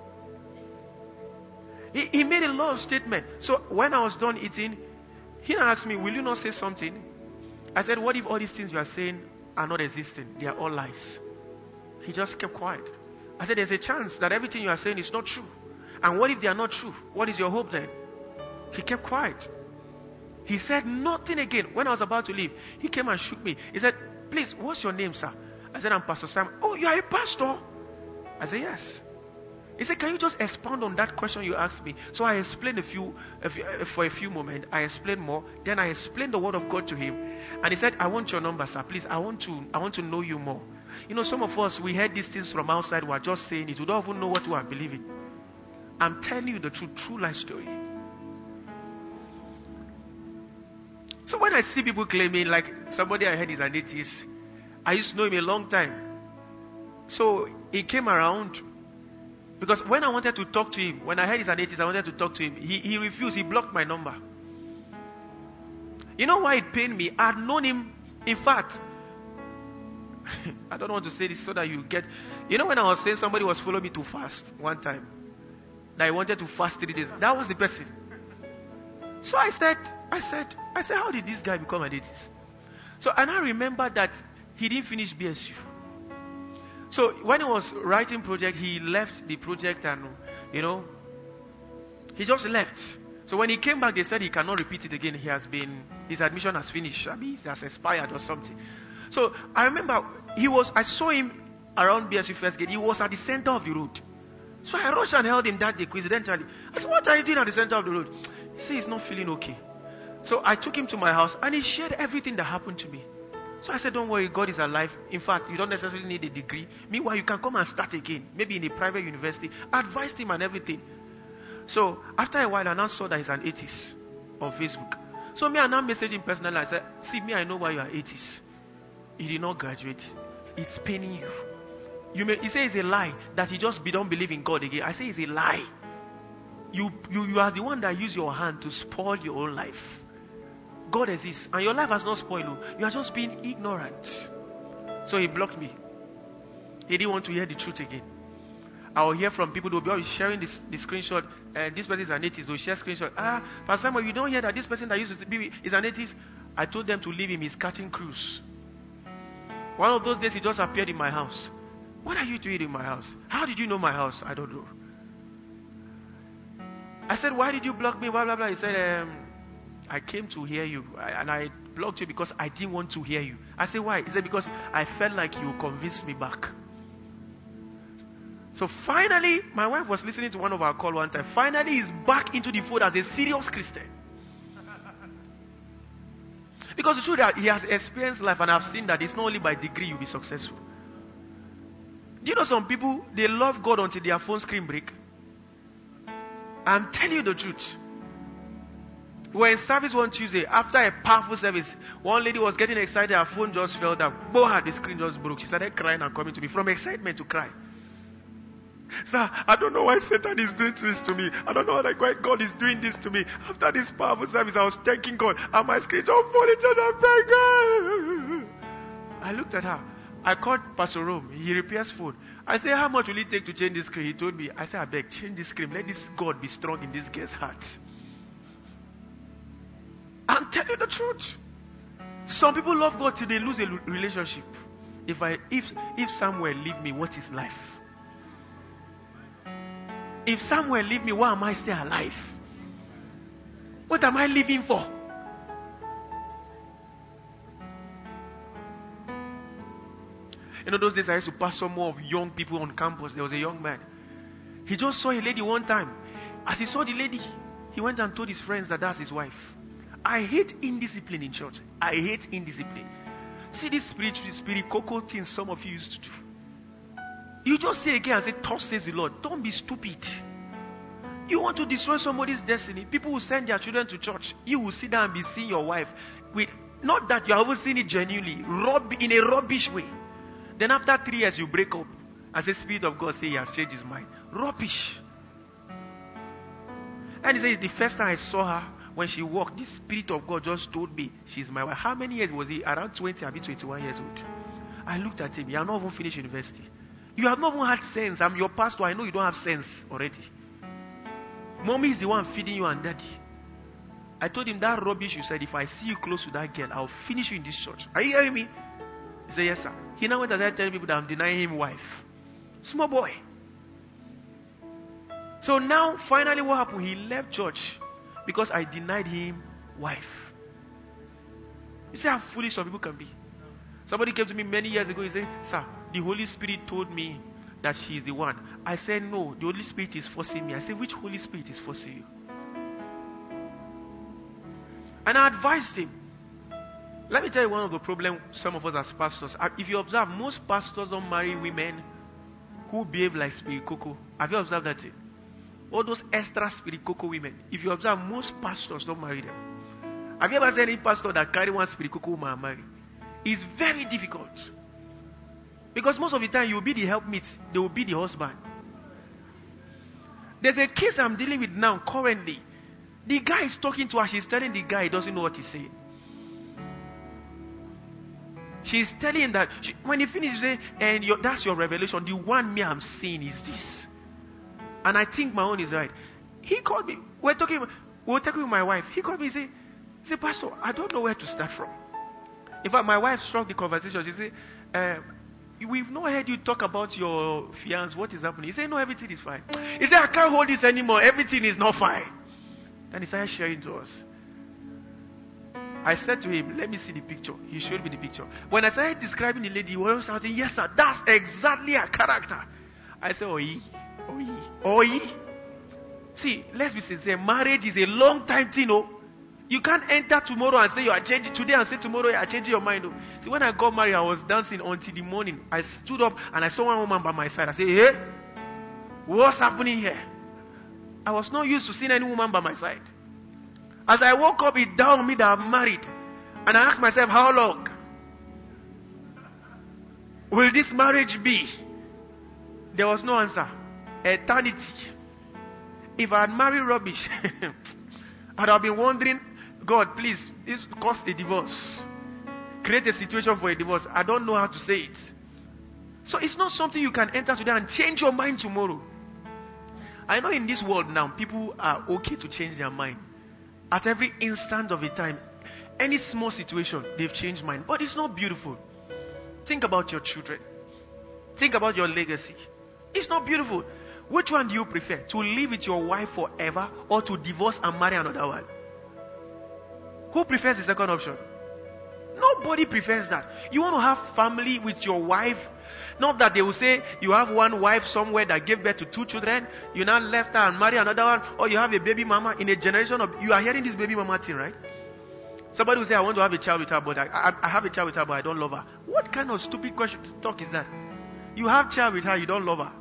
He made a lot of statements. So when I was done eating, he asked me, will you not say something? I said, what if all these things you are saying are not existing? They are all lies. He just kept quiet. I said, there's a chance that everything you are saying is not true. And what if they are not true? What is your hope then? He kept quiet. He said nothing again. When I was about to leave, he came and shook me. He said, please, what's your name, sir? I said, I'm Pastor Sam. Oh, you are a pastor? I said, yes. He said, can you just expound on that question you asked me? So I explained for a few moments. I explained more. Then I explained the word of God to him. And he said, I want your number, sir. Please, I want to know you more. You know, some of us, we heard these things from outside. We are just saying it. We don't even know what we are believing. I'm telling you the true life story. So when I see people claiming, like somebody I heard is an atheist, I used to know him a long time. So he came around. Because when I wanted to talk to him, when I heard he's an atheist, I wanted to talk to him. He refused. He blocked my number. You know why it pained me? I had known him. In fact, I don't want to say this so that you get... You know when I was saying somebody was following me to fast one time? That I wanted to fast 3 days. That was the person. So I said, how did this guy become an atheist? So, and I remember that he didn't finish BSU. So when he was writing project, he left the project and, he just left. So when he came back, they said he cannot repeat it again. His admission has finished. I mean, it has expired or something. So I remember I saw him around BSU First Gate. He was at the center of the road. So I rushed and held him that day, coincidentally. I said, what are you doing at the center of the road? He said he's not feeling okay. So I took him to my house and he shared everything that happened to me. So I said, don't worry, God is alive. In fact, you don't necessarily need a degree. Meanwhile, you can come and start again. Maybe in a private university. I advised him and everything. So after a while, I now saw that he's an atheist on Facebook. So me, I now messaged him personally. I said, see, me, I know why you are atheist. He did not graduate. It's paining you. He say it's a lie that he just don't believe in God again. I say it's a lie. You are the one that used your hand to spoil your own life. God exists, and your life has not spoiled. You are just being ignorant. So he blocked me. He didn't want to hear the truth again. I will hear from people who will be sharing the screenshot. This person is an atheist. They will share screenshot. Pastor Samuel, you don't hear that this person that used to be is an atheist? I told them to leave him. He's catching cruise. One of those days, he just appeared in my house. What are you doing in my house? How did you know my house? I don't know. I said, why did you block me? Blah, blah, blah. He said, I came to hear you. And I blocked you because I didn't want to hear you. I said, why? He said, because I felt like you convinced me back. So finally, my wife was listening to one of our calls one time. Finally, he's back into the fold as a serious Christian. Because the truth is that he has experienced life, and I've seen that it's not only by degree you'll be successful. Do you know some people, they love God until their phone screen break? I'm telling you the truth. We were in service one Tuesday. After a powerful service, one lady was getting excited. Her phone just fell down. Boom, the screen just broke. She started crying and coming to me. From excitement to cry. Sir, I don't know why Satan is doing this to me. I don't know why God is doing this to me. After this powerful service, I was thanking God. And my screen just falling down. I looked at her. I called Pastor Rome. He repairs phone. I said, how much will it take to change this screen? He told me. I said, I beg, change this screen. Let this God be strong in this girl's heart. I'm telling you the truth. Some people love God till they lose a relationship. If Samuel leave me, what is life? If Samuel leave me, why am I still alive? What am I living for? You know, those days I used to pastor more of young people on campus. There was a young man. He just saw a lady one time. As he saw the lady, he went and told his friends that that's his wife. I hate indiscipline in church. I hate indiscipline. See this spirit cocoa thing some of you used to do. You just say again and say, thus says the Lord. Don't be stupid. You want to destroy somebody's destiny. People will send their children to church. You will sit down and be seeing your wife with, not that you haven't seen it genuinely, in a rubbish way. Then after 3 years you break up and say, Spirit of God say he has changed his mind. Rubbish. And he says, the first time I saw her, when she walked, the Spirit of God just told me she's my wife. How many years was he? Around 20, I'll be 21 years old. I looked at him. You have not even finished university. You have not even had sense. I'm your pastor. I know you don't have sense already. Mommy is the one feeding you and daddy. I told him that rubbish you said, if I see you close to that girl, I'll finish you in this church. Are you hearing me? He said, yes, sir. He now went and started telling people that I'm denying him wife. Small boy. So now, finally, what happened? He left church because I denied him wife. You see how foolish some people can be. Somebody came to me many years ago. He said, "Sir, the Holy Spirit told me that she is the one." I said, "No, the Holy Spirit is forcing me." I said, "Which Holy Spirit is forcing you?" And I advised him. Let me tell you one of the problems some of us as pastors. If you observe, most pastors don't marry women who behave like spirit cocoa. Have you observed that thing? All those extra spirit cocoa women. If you observe, most pastors don't marry them. Have you ever seen any pastor that carry one spirit cocoa woman and marry? It's very difficult. Because most of the time you will be the helpmeet, they will be the husband. There's a case I'm dealing with now currently. The guy is talking to her, she's telling the guy he doesn't know what he's saying. She's telling him that when he finishes, say, and that's your revelation. The one me I'm seeing is this. And I think my own is right. He called me. We were talking with my wife. He called me and said, "Pastor, I don't know where to start from." In fact, my wife struck the conversation. She said, "We've not heard you talk about your fiancé. What is happening?" He said, "No, everything is fine." He said, "I can't hold this anymore. Everything is not fine." Then he started sharing to us. I said to him, "Let me see the picture." He showed me the picture. When I started describing the lady, he was shouting, "Yes, sir, that's exactly her character." I said, Oi. See, let's be sincere. Marriage is a long time thing, oh. You can't enter tomorrow and say you are changing today and say tomorrow you are changing your mind. Oh. See, when I got married, I was dancing until the morning. I stood up and I saw one woman by my side. I said, "Hey, what's happening here?" I was not used to seeing any woman by my side. As I woke up, it dawned on me that I'm married. And I asked myself, how long will this marriage be? There was no answer. Eternity. If I had married rubbish, I'd have been wondering, "God, please, this cause a divorce. Create a situation for a divorce." I don't know how to say it. So it's not something you can enter today and change your mind tomorrow. I know in this world now, people are okay to change their mind. At every instant of the time, any small situation, they've changed mind. But it's not beautiful. Think about your children. Think about your legacy. It's not beautiful. Which one do you prefer? To live with your wife forever or to divorce and marry another one? Who prefers the second option? Nobody prefers that. You want to have family with your wife. Not that they will say you have one wife somewhere that gave birth to 2 children. You now left her and marry another one. Or you have a baby mama in a generation of... You are hearing this baby mama thing, right? Somebody will say, "I want to have a child with her, but I have a child with her, but I don't love her." What kind of stupid question talk is that? You have child with her, you don't love her.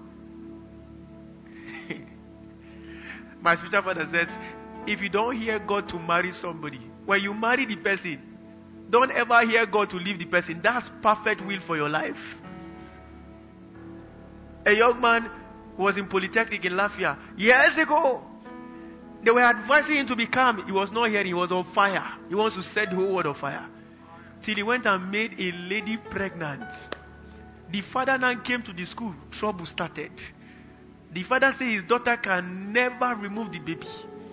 My spiritual father says, if you don't hear God to marry somebody, when you marry the person, don't ever hear God to leave the person. That's perfect will for your life. A young man was in Polytechnic in Lafayette years ago. They were advising him to be calm. He was not hearing. He was on fire. He wants to set the whole world on fire. Till he went and made a lady pregnant. The father now came to the school. Trouble started. The father said his daughter can never remove the baby.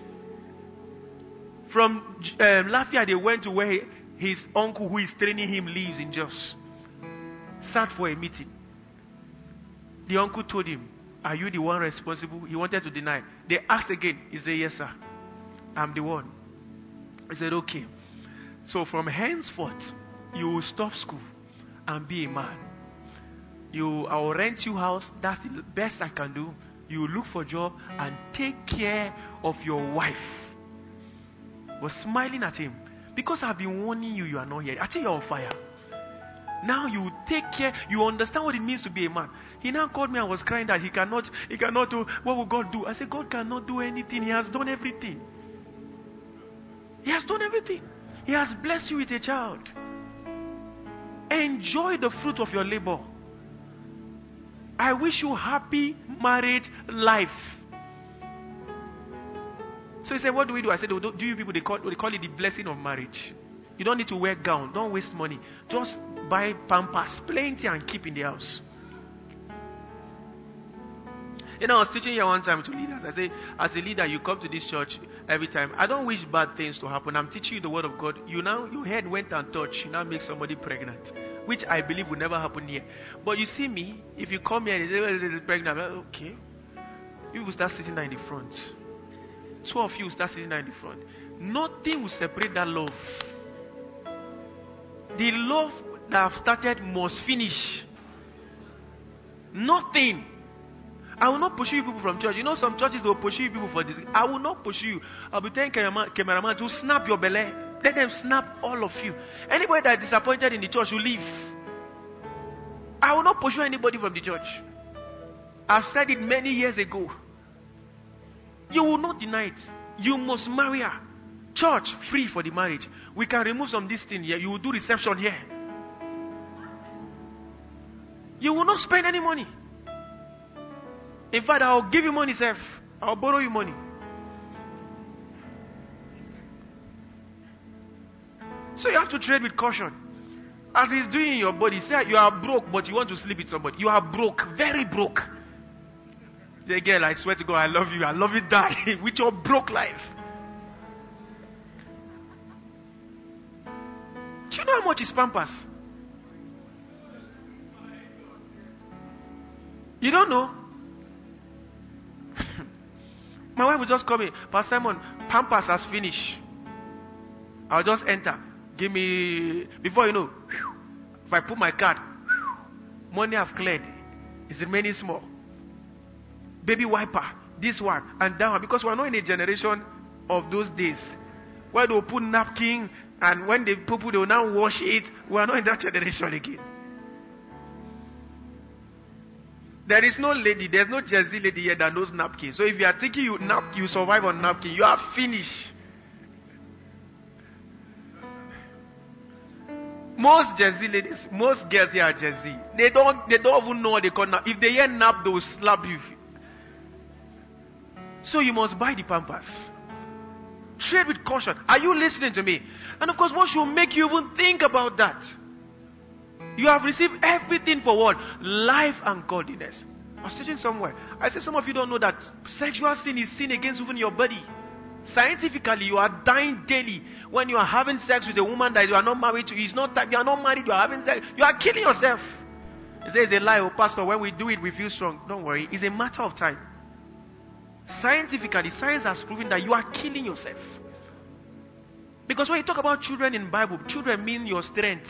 From Lafayette, they went to where his uncle, who is training him, lives in Jos. Sat for a meeting. The uncle told him, "Are you the one responsible?" He wanted to deny. They asked again. He said, "Yes, sir. I'm the one." He said, "Okay. So from henceforth, you will stop school and be a man. I will rent you house. That's the best I can do. You will look for a job and take care of your wife." Was smiling at him. "Because I've been warning you, you are not here. I think you're on fire. Now you take care. You understand what it means to be a man." He now called me and was crying that he cannot do. What will God do? I said, God cannot do anything. He has done everything. He has done everything. He has blessed you with a child. Enjoy the fruit of your labor. I wish you happy married life. So he said, "What do we do?" I said, "Do you people, they call it the blessing of marriage. You don't need to wear gown. Don't waste money. Just buy Pampers, plenty, and keep in the house." I was teaching here one time to leaders. I say, as a leader, you come to this church every time. I don't wish bad things to happen. I'm teaching you the word of God. Your head went and touched. You now make somebody pregnant, which I believe will never happen here. But you see me, if you come here and they say, "Well, this is pregnant," I'm like, okay. You will start sitting there in the front. 2 of you will start sitting there in the front. Nothing will separate that love. The love that I've started must finish. Nothing. I will not pursue you people from church. You know some churches will pursue you people for this. I will not pursue you. I'll be telling cameraman to snap your belly. Let them snap all of you. Anybody that is disappointed in the church will leave. I will not pursue anybody from the church. I've said it many years ago. You will not deny it. You must marry her. Church, free for the marriage. We can remove some this thing here. You will do reception here. You will not spend any money. In fact, I'll give you money, Seth. I'll borrow you money. So you have to trade with caution. As he's doing in your body, say you are broke, but you want to sleep with somebody. You are broke, very broke. Say, girl, I swear to God, I love you. I love you, die with your broke life. Do you know how much is Pampers? You don't know? My wife will just call me, Pastor Simon, Pampers has finished. I'll just enter. Give me, before you know, if I put my card, money I've cleared. It's remaining small. Baby wiper, this one and that one. Because we're not in a generation of those days where they'll put napkin and when they put, they will now wash it. We're not in that generation again. There is no lady, there's no Jersey lady here that knows napkin. So if you are thinking you survive on napkin, you are finished. Most Jersey ladies, most girls here are Jersey. They don't even know what they call nap. If they hear nap, they will slap you. So you must buy the Pampers. Trade with caution. Are you listening to me? And of course, what should make you even think about that? You have received everything for what? Life and godliness. I was teaching somewhere. I said some of you don't know that sexual sin is sin against even your body. Scientifically, you are dying daily when you are having sex with a woman that you are not married to. You are not married, you are having sex. You are killing yourself. He says it's a lie, oh pastor. When we do it, we feel strong. Don't worry. It's a matter of time. Scientifically, science has proven that you are killing yourself. Because when you talk about children in the Bible, children mean your strength.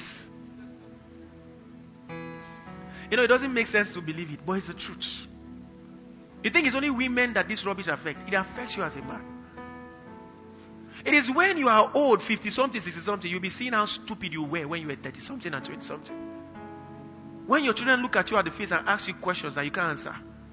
You know, it doesn't make sense to believe it, but it's the truth. You think it's only women that this rubbish affects? It affects you as a man. It is when you are old, 50-something, 60-something, you'll be seeing how stupid you were when you were 30-something and 20-something. When your children look at you at the face and ask you questions that you can't answer.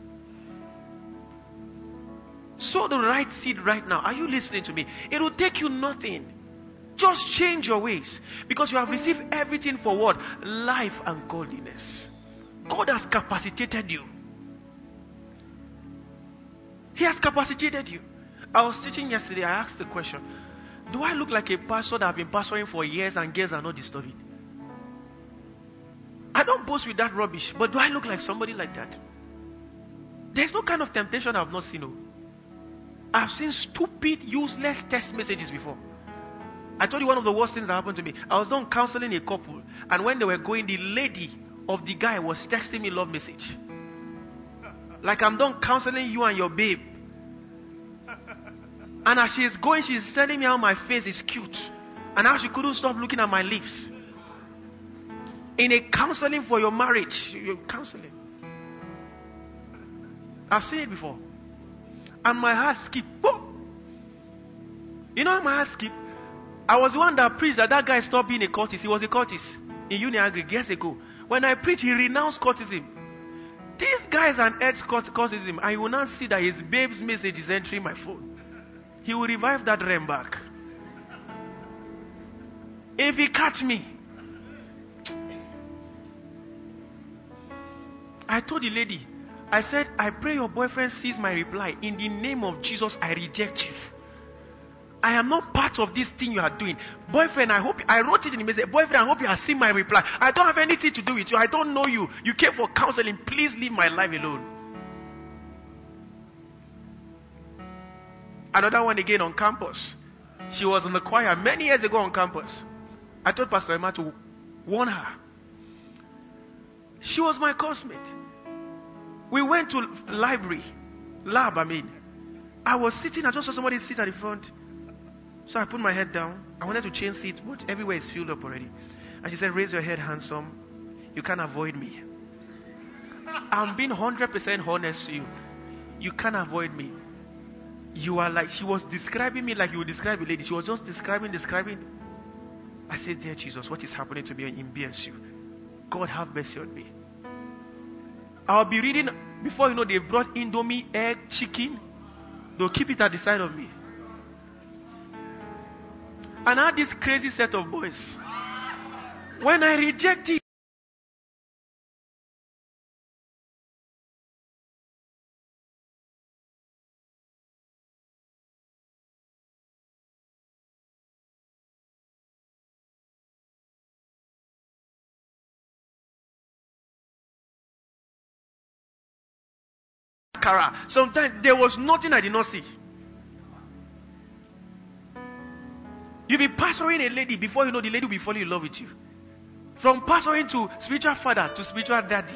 Sow the right seed right now. Are you listening to me? It will take you nothing. Just change your ways. Because you have received everything for what? Life and godliness. God has capacitated you. He has capacitated you. I was teaching yesterday. I asked the question, do I look like a pastor that I've been pastoring for years and girls are not disturbing? I don't boast with that rubbish, but do I look like somebody like that? There's no kind of temptation I've not seen. No. I've seen stupid, useless text messages before. I told you one of the worst things that happened to me. I was done counseling a couple, and when they were going, the lady of the guy was texting me love message. Like, I'm done counseling you and your babe. And as she is going, she is telling me how my face is cute. And how she couldn't stop looking at my lips. In a counseling for your marriage. You're counseling. I've seen it before. And my heart skipped. Oh! You know how my heart skipped? I was the one that preached that guy stopped being a cultist. He was a cultist in Uniagri years ago. When I preached, he renounced cultism. This guy is an edge cultism. I will not see that his babe's message is entering my phone. He will revive that realm back. If he catch me. I told the lady, I said, I pray your boyfriend sees my reply. In the name of Jesus, I reject you. I am not part of this thing you are doing. Boyfriend, I wrote it in the message. Boyfriend, I hope you have seen my reply. I don't have anything to do with you. I don't know you. You came for counseling. Please leave my life alone. Another one again on campus. She was in the choir many years ago on campus. I told Pastor Emma to warn her. She was my classmate. We went to library. Lab, I mean. I was sitting, I just saw somebody sit at the front. So I put my head down. I wanted to change seats, but everywhere is filled up already. And she said, raise your head, handsome. You can't avoid me. I'm being 100% honest to you. You can't avoid me. You are like, she was describing me like you would describe a lady. She was just describing. I said, dear Jesus, what is happening to me in BSU? God have mercy on me. I'll be reading, before you know, they brought Indomie, egg, chicken. They'll keep it at the side of me. And I had this crazy set of boys. When I reject it, sometimes there was nothing I did not see. You'll be pastoring a lady, before you know, the lady will be falling in love with you. From pastoring to spiritual father to spiritual daddy.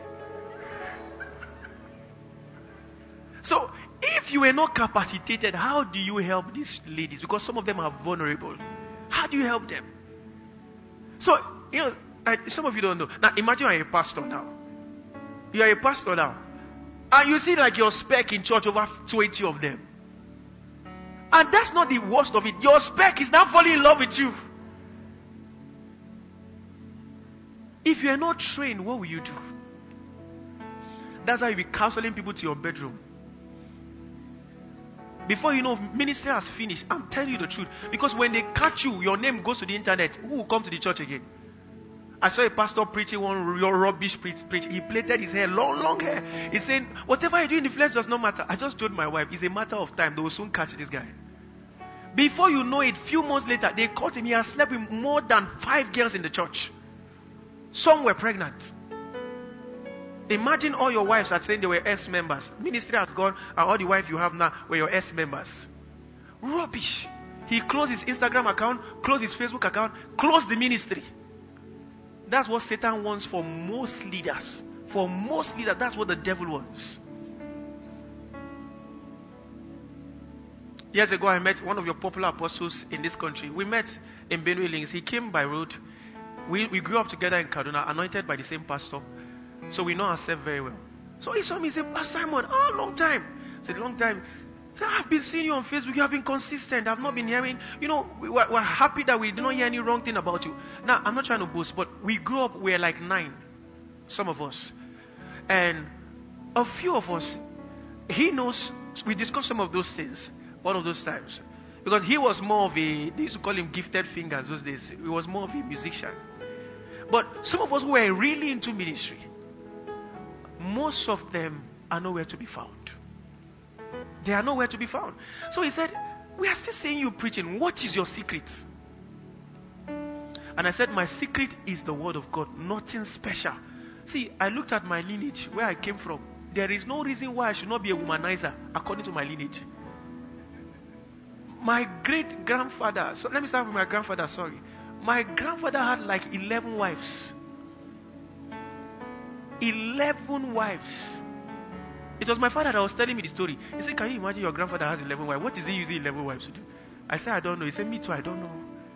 So, if you were not capacitated, how do you help these ladies? Because some of them are vulnerable. How do you help them? So, you know, some of you don't know. Now, imagine you are a pastor now. You are a pastor now. And you see like your spec in church, over 20 of them. And that's not the worst of it. Your spec is now falling in love with you. If you are not trained, what will you do? That's how you'll be counseling people to your bedroom. Before you know, ministry has finished. I'm telling you the truth. Because when they catch you, your name goes to the internet. Who will come to the church again? I saw a pastor preaching one rubbish preach. He plaited his hair, long hair. He's saying, whatever you do in the flesh does not matter. I just told my wife, it's a matter of time. They will soon catch this guy. Before you know it, few months later, they caught him. He has slept with more than 5 girls in the church. Some were pregnant. Imagine all your wives are saying they were ex-members. Ministry has gone, and all the wives you have now were your ex-members. Rubbish. He closed his Instagram account, closed his Facebook account, closed the ministry. That's what Satan wants for most leaders. For most leaders, that's what the devil wants. Years ago, I met one of your popular apostles in this country. We met in Benue Links. He came by road. We grew up together in Kaduna, anointed by the same pastor. So we know ourselves very well. So he saw me and said, Pastor Simon, long time. I said, long time. He said, I've been seeing you on Facebook. You have been consistent. I've not been hearing. You know, we're happy that we did not hear any wrong thing about you. Now, I'm not trying to boast, but we grew up, we were like 9. Some of us. And a few of us, he knows, we discussed some of those things. One of those times. Because he was more of a, they used to call him gifted fingers those days. He was more of a musician. But some of us who were really into ministry, most of them are nowhere to be found. They are nowhere to be found. So he said, we are still seeing you preaching. What is your secret? And I said, my secret is the word of God. Nothing special. See, I looked at my lineage, where I came from. There is no reason why I should not be a womanizer according to my lineage. My great-grandfather, so let me start with my grandfather, sorry. My grandfather had like 11 wives. 11 wives. It was my father that was telling me the story. He said, can you imagine your grandfather has 11 wives? What is he using 11 wives to do? I said, I don't know. He said, me too, I don't know.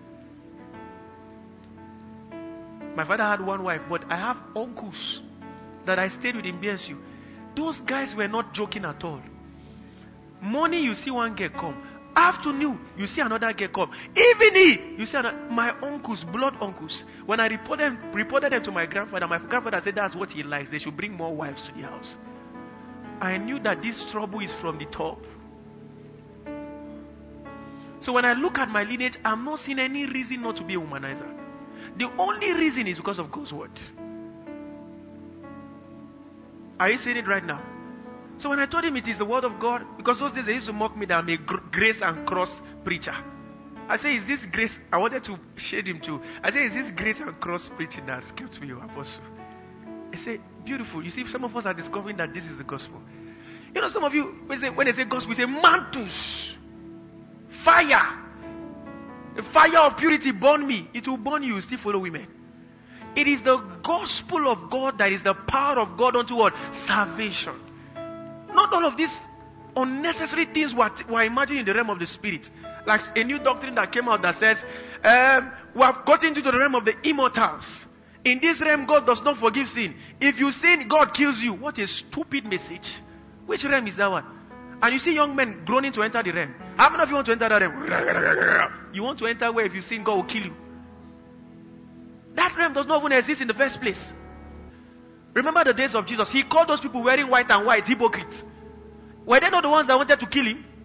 My father had 1 wife, but I have uncles that I stayed with in BSU. Those guys were not joking at all. Morning, you see one girl come. Afternoon, you see another girl come. Evening, you see another. My uncles, blood uncles. When I reported them to my grandfather said that's what he likes. They should bring more wives to the house. I knew that this trouble is from the top. So when I look at my lineage, I'm not seeing any reason not to be a womanizer. The only reason is because of God's word. Are you seeing it right now? So when I told him it is the word of God, because those days they used to mock me that I'm a grace and cross preacher. I say, is this grace? I wanted to shade him too. I say, is this grace and cross preaching that kept me your apostle? I say, beautiful. You see, some of us are discovering that this is the gospel. You know, some of you, when they say gospel, we say mantles. Fire. The fire of purity burn me. It will burn you. Still follow women. It is the gospel of God that is the power of God unto what? Salvation. Not all of this Unnecessary things were imagined in the realm of the spirit. Like a new doctrine that came out that says, we have gotten into the realm of the immortals. In this realm, God does not forgive sin. If you sin, God kills you. What a stupid message. Which realm is that one? And you see young men groaning to enter the realm. How many of you want to enter that realm? You want to enter where if you sin, God will kill you. That realm does not even exist in the first place. Remember the days of Jesus. He called those people wearing white and white hypocrites. Were they not the ones that wanted to kill him?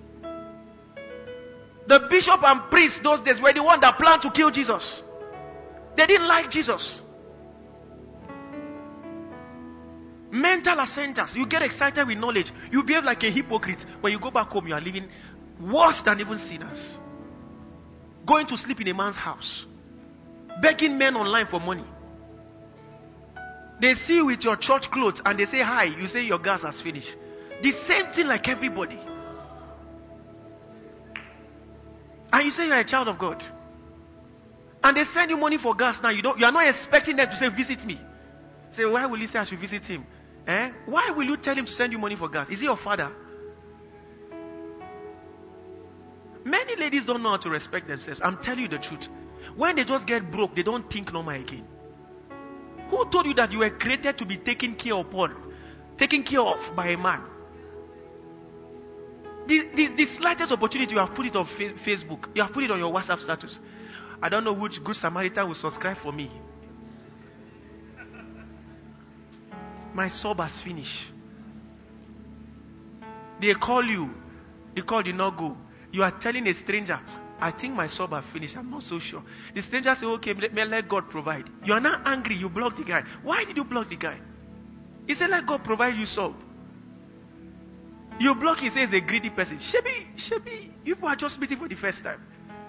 The bishop and priests those days were the ones that planned to kill Jesus. They didn't like Jesus. Mental assenters. You get excited with knowledge. You behave like a hypocrite. When you go back home, you are living worse than even sinners. Going to sleep in a man's house. Begging men online for money. They see you with your church clothes and they say hi. You say your gas has finished. The same thing like everybody. And you say you are a child of God. And they send you money for gas now. You are not expecting them to say, visit me. Say, why will you say I should visit him? Why will you tell him to send you money for gas? Is he your father? Many ladies don't know how to respect themselves. I'm telling you the truth. When they just get broke, they don't think normal again. Who told you that you were created to be taken care of by a man? The slightest opportunity, you have put it on Facebook. You have put it on your WhatsApp status. I don't know which good Samaritan will subscribe for me. My sub has finished. They call you. The call did not go. You are telling a stranger, I think my sub has finished. I'm not so sure. The stranger says, okay, let God provide. You are now angry. You block the guy. Why did you block the guy? He said, let God provide you sub. You block, he says, a greedy person. Shebi, you people are just meeting for the first time.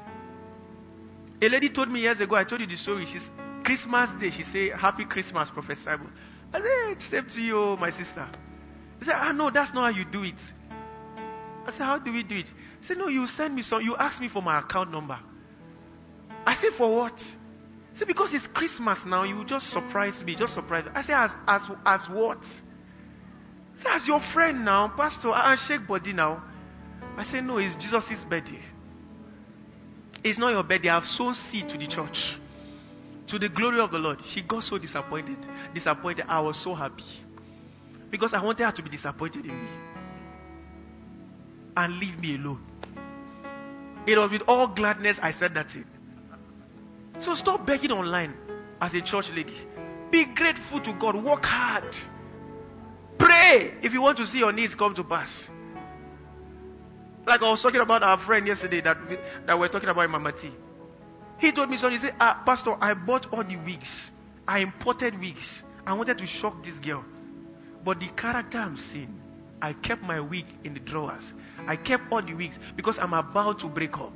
A lady told me years ago, I told you the story. She's Christmas Day. She said, Happy Christmas, Prophet Simon. I said, same to you, my sister. She said, no, that's not how you do it. I said, how do we do it? He said, no, you send me some. You ask me for my account number. I said, for what? He said, because it's Christmas now. You just surprise me. Just surprise me. I said, as what? He said, as your friend now, Pastor. I shake body now. I said, no, it's Jesus' birthday. It's not your birthday. I've sown seed to the church. To the glory of the Lord. She got so disappointed. I was so happy. Because I wanted her to be disappointed in me. And leave me alone. It was with all gladness I said that thing. So stop begging online as a church lady. Be grateful to God. Work hard. Pray if you want to see your needs come to pass. Like I was talking about our friend yesterday that we're talking about in Mama T. He told me so. He said, Pastor, I bought all the wigs. I imported wigs. I wanted to shock this girl. But the character I'm seeing, I kept my wig in the drawers. I kept all the wigs because I'm about to break up.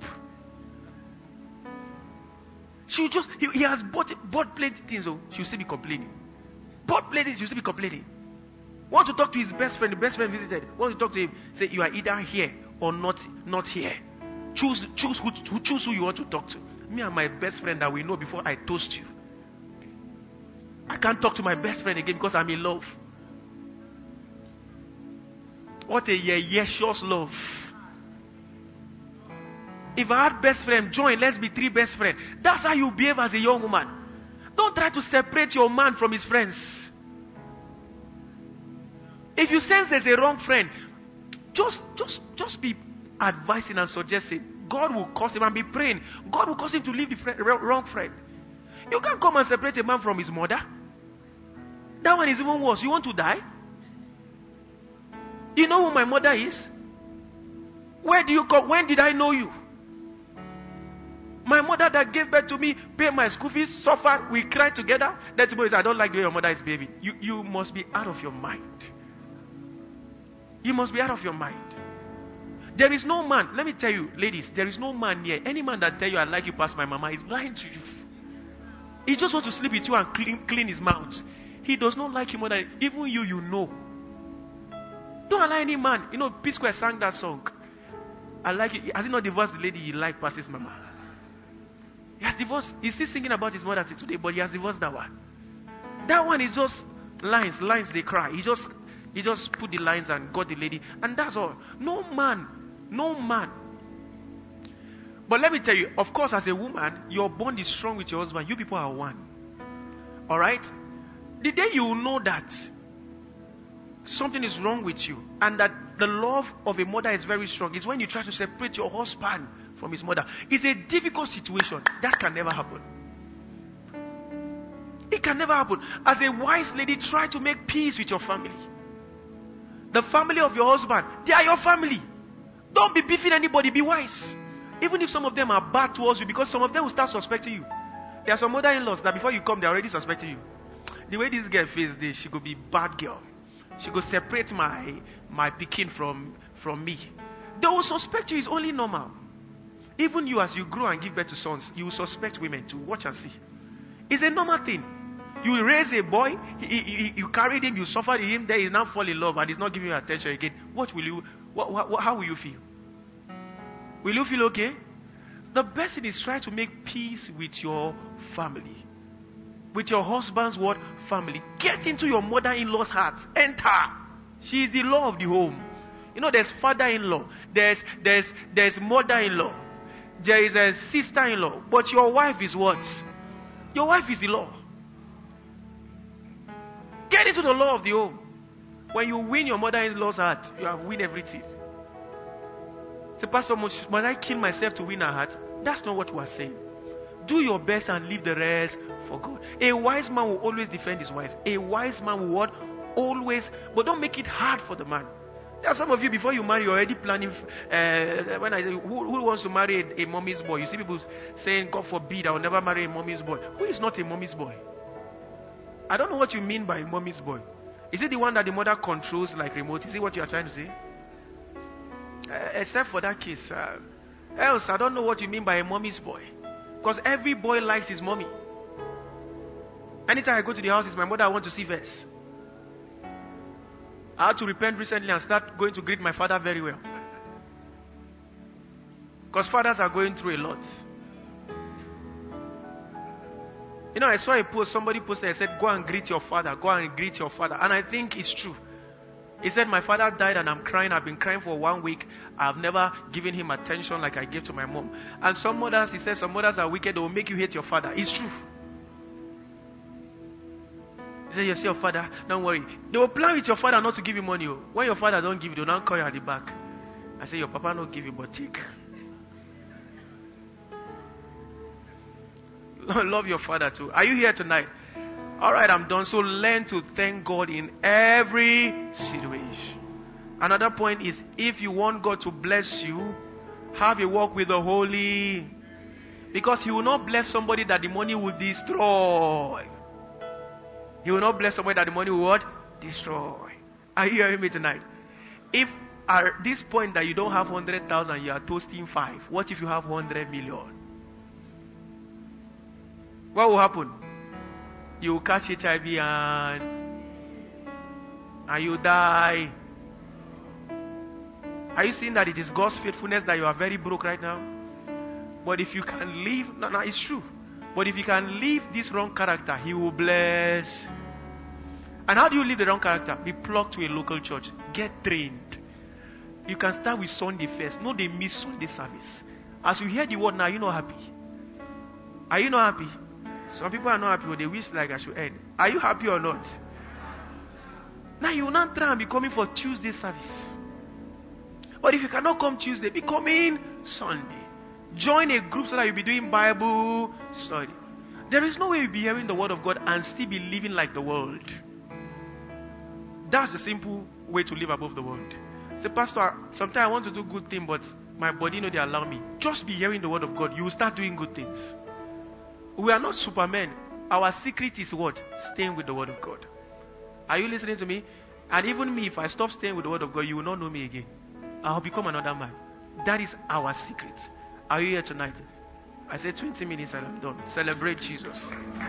He has bought plenty of things. So she'll still be complaining. Bought plenty things, she'll still be complaining. Want to talk to his best friend. The best friend visited. Want to talk to him. Say, you are either here or not here. Choose who you want to talk to. Me and my best friend that we know before I toast you. I can't talk to my best friend again because I'm in love. What a yeshus love. If I had best friend, join, let's be 3 best friends. That's how you behave as a young woman. Don't try to separate your man from his friends. If you sense there's a wrong friend, just be advising and suggesting. God will cause him, and be praying. God will cause him to leave the wrong friend. You can't come and separate a man from his mother. That one is even worse. You want to die? You know who my mother is? Where do you come? When did I know you? My mother that gave birth to me, paid my school fees, suffered, we cried together. That tomorrow is, I don't like the way your mother is behaving. You must be out of your mind. You must be out of your mind. There is no man, let me tell you, ladies, there is no man here. Any man that tell you I like you past my mama is lying to you. He just wants to sleep with you and clean his mouth. He does not like you more than even you know. Don't allow any man. You know, P-Square sang that song. I like it. Has he not divorced the lady he liked past his mama? He has divorced. He's still singing about his mother today, but he has divorced that one. That one is just lines they cry. He just He just put the lines and got the lady, and that's all. No man. But let me tell you, of course, as a woman, your bond is strong with your husband. You people are one. Alright? The day you will know that something is wrong with you and that the love of a mother is very strong is when you try to separate your husband from his mother. It's a difficult situation. That can never happen. It can never happen. As a wise lady, try to make peace with your family. The family of your husband, they are your family. Don't be beefing anybody. Be wise. Even if some of them are bad towards you, because some of them will start suspecting you. There are some mother-in-laws that before you come, they're already suspecting you. The way this girl feels this, she could be bad girl. She could separate my picking from me. They will suspect you. Is only normal. Even you, as you grow and give birth to sons, you will suspect women to watch and see. It's a normal thing. You will raise a boy, you carried him, you suffered him, then he now fall in love and he's not giving you attention again. How will you feel? Will you feel okay? The best thing is try to make peace with your family. With your husband's what? Family. Get into your mother-in-law's heart. Enter. She is the law of the home. You know, there's father-in-law. There's mother-in-law. There is a sister-in-law. But your wife is what? Your wife is the law. Get into the law of the home. When you win your mother-in-law's heart, you have win everything. Say, Pastor, must I kill myself to win her heart? That's not what we are saying. Do your best and leave the rest for God. A wise man will always defend his wife. A wise man will what? Always. But don't make it hard for the man. There are some of you, before you marry, you're already planning. When I say, who wants to marry a mommy's boy? You see people saying, God forbid, I will never marry a mommy's boy. Who is not a mommy's boy? I don't know what you mean by a mommy's boy. Is it the one that the mother controls like remote? Is it what you are trying to say? Except for that case. Else, I don't know what you mean by a mommy's boy. Because every boy likes his mommy. Anytime I go to the house, it's my mother I want to see first. I had to repent recently and start going to greet my father very well. Because fathers are going through a lot. You know, I saw a post, somebody posted, and said, go and greet your father, go and greet your father. And I think it's true. He said, my father died and I'm crying. I've been crying for 1 week. I've never given him attention like I gave to my mom. And some mothers, he said, some mothers are wicked. They will make you hate your father. It's true. He said, you see your father, don't worry. They will plan with your father not to give you money. When your father don't give you, they will not call you at the back. I say, your papa don't give you, but take. Love your father too. Are you here tonight? Alright, I'm done. So learn to thank God in every situation. Another point is, if you want God to bless you, have a walk with the Holy. Because He will not bless somebody that the money will destroy. He will not bless somebody that the money will what? Destroy. Are you hearing me tonight? If at this point that you don't have 100,000, you are toasting 5. What if you have 100 million? What will happen? You will catch HIV and you die. Are you seeing that it is God's faithfulness that you are very broke right now? But if you can leave, no, it's true. But if you can leave this wrong character, He will bless. And how do you leave the wrong character? Be plugged to a local church. Get trained. You can start with Sunday first. No, they miss Sunday service. As you hear the word now, are you not happy? Are you not happy? Some people are not happy, but they wish like I should end. Are you happy or not? Now you will not try and be coming for Tuesday service. But if you cannot come Tuesday, be coming Sunday. Join a group so that you'll be doing Bible study. There is no way you'll be hearing the word of God and still be living like the world. That's the simple way to live above the world. Say, Pastor, sometimes I want to do good things, but my body, they allow me. Just be hearing the word of God. You will start doing good things. We are not supermen. Our secret is what? Staying with the word of God. Are you listening to me? And even me, if I stop staying with the word of God, you will not know me again. I'll become another man. That is our secret. Are you here tonight? I said 20 minutes and I'm done. Celebrate Jesus.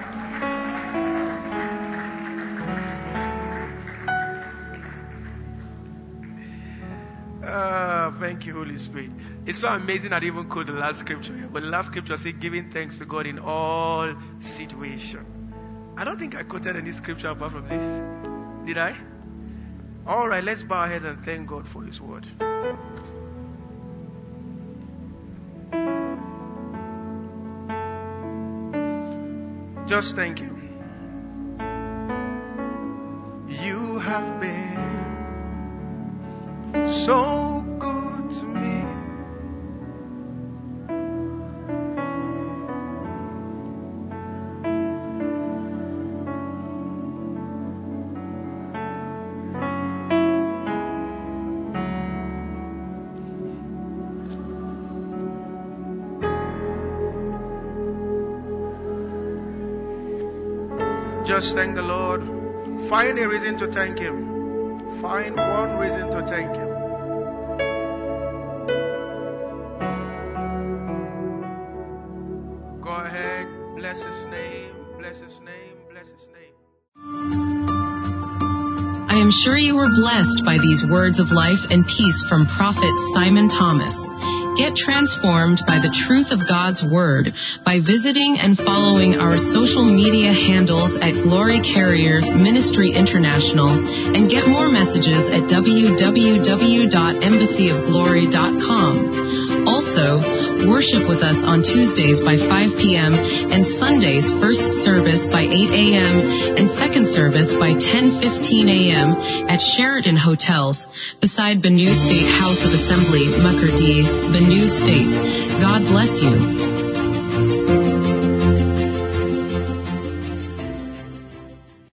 Thank you, Holy Spirit. It's so amazing I didn't even quote the last scripture here. But the last scripture says, giving thanks to God in all situations. I don't think I quoted any scripture apart from this. Did I? All right, let's bow our heads and thank God for His word. Just thank Him. You have been so good to me. Just thank the Lord. Find a reason to thank Him. Find one reason to thank Him. Go ahead. Bless His name. Bless His name. Bless His name. I am sure you were blessed by these words of life and peace from Prophet Simon Thomas. Get transformed by the truth of God's Word by visiting and following our social media handles at Glory Carriers Ministry International, and get more messages at www.embassyofglory.com. Also, worship with us on Tuesdays by 5 p.m. and Sundays first service by 8 a.m. and second service by 10:15 a.m. at Sheraton Hotels beside Benue State House of Assembly, Makurdi, Benue State. God bless you.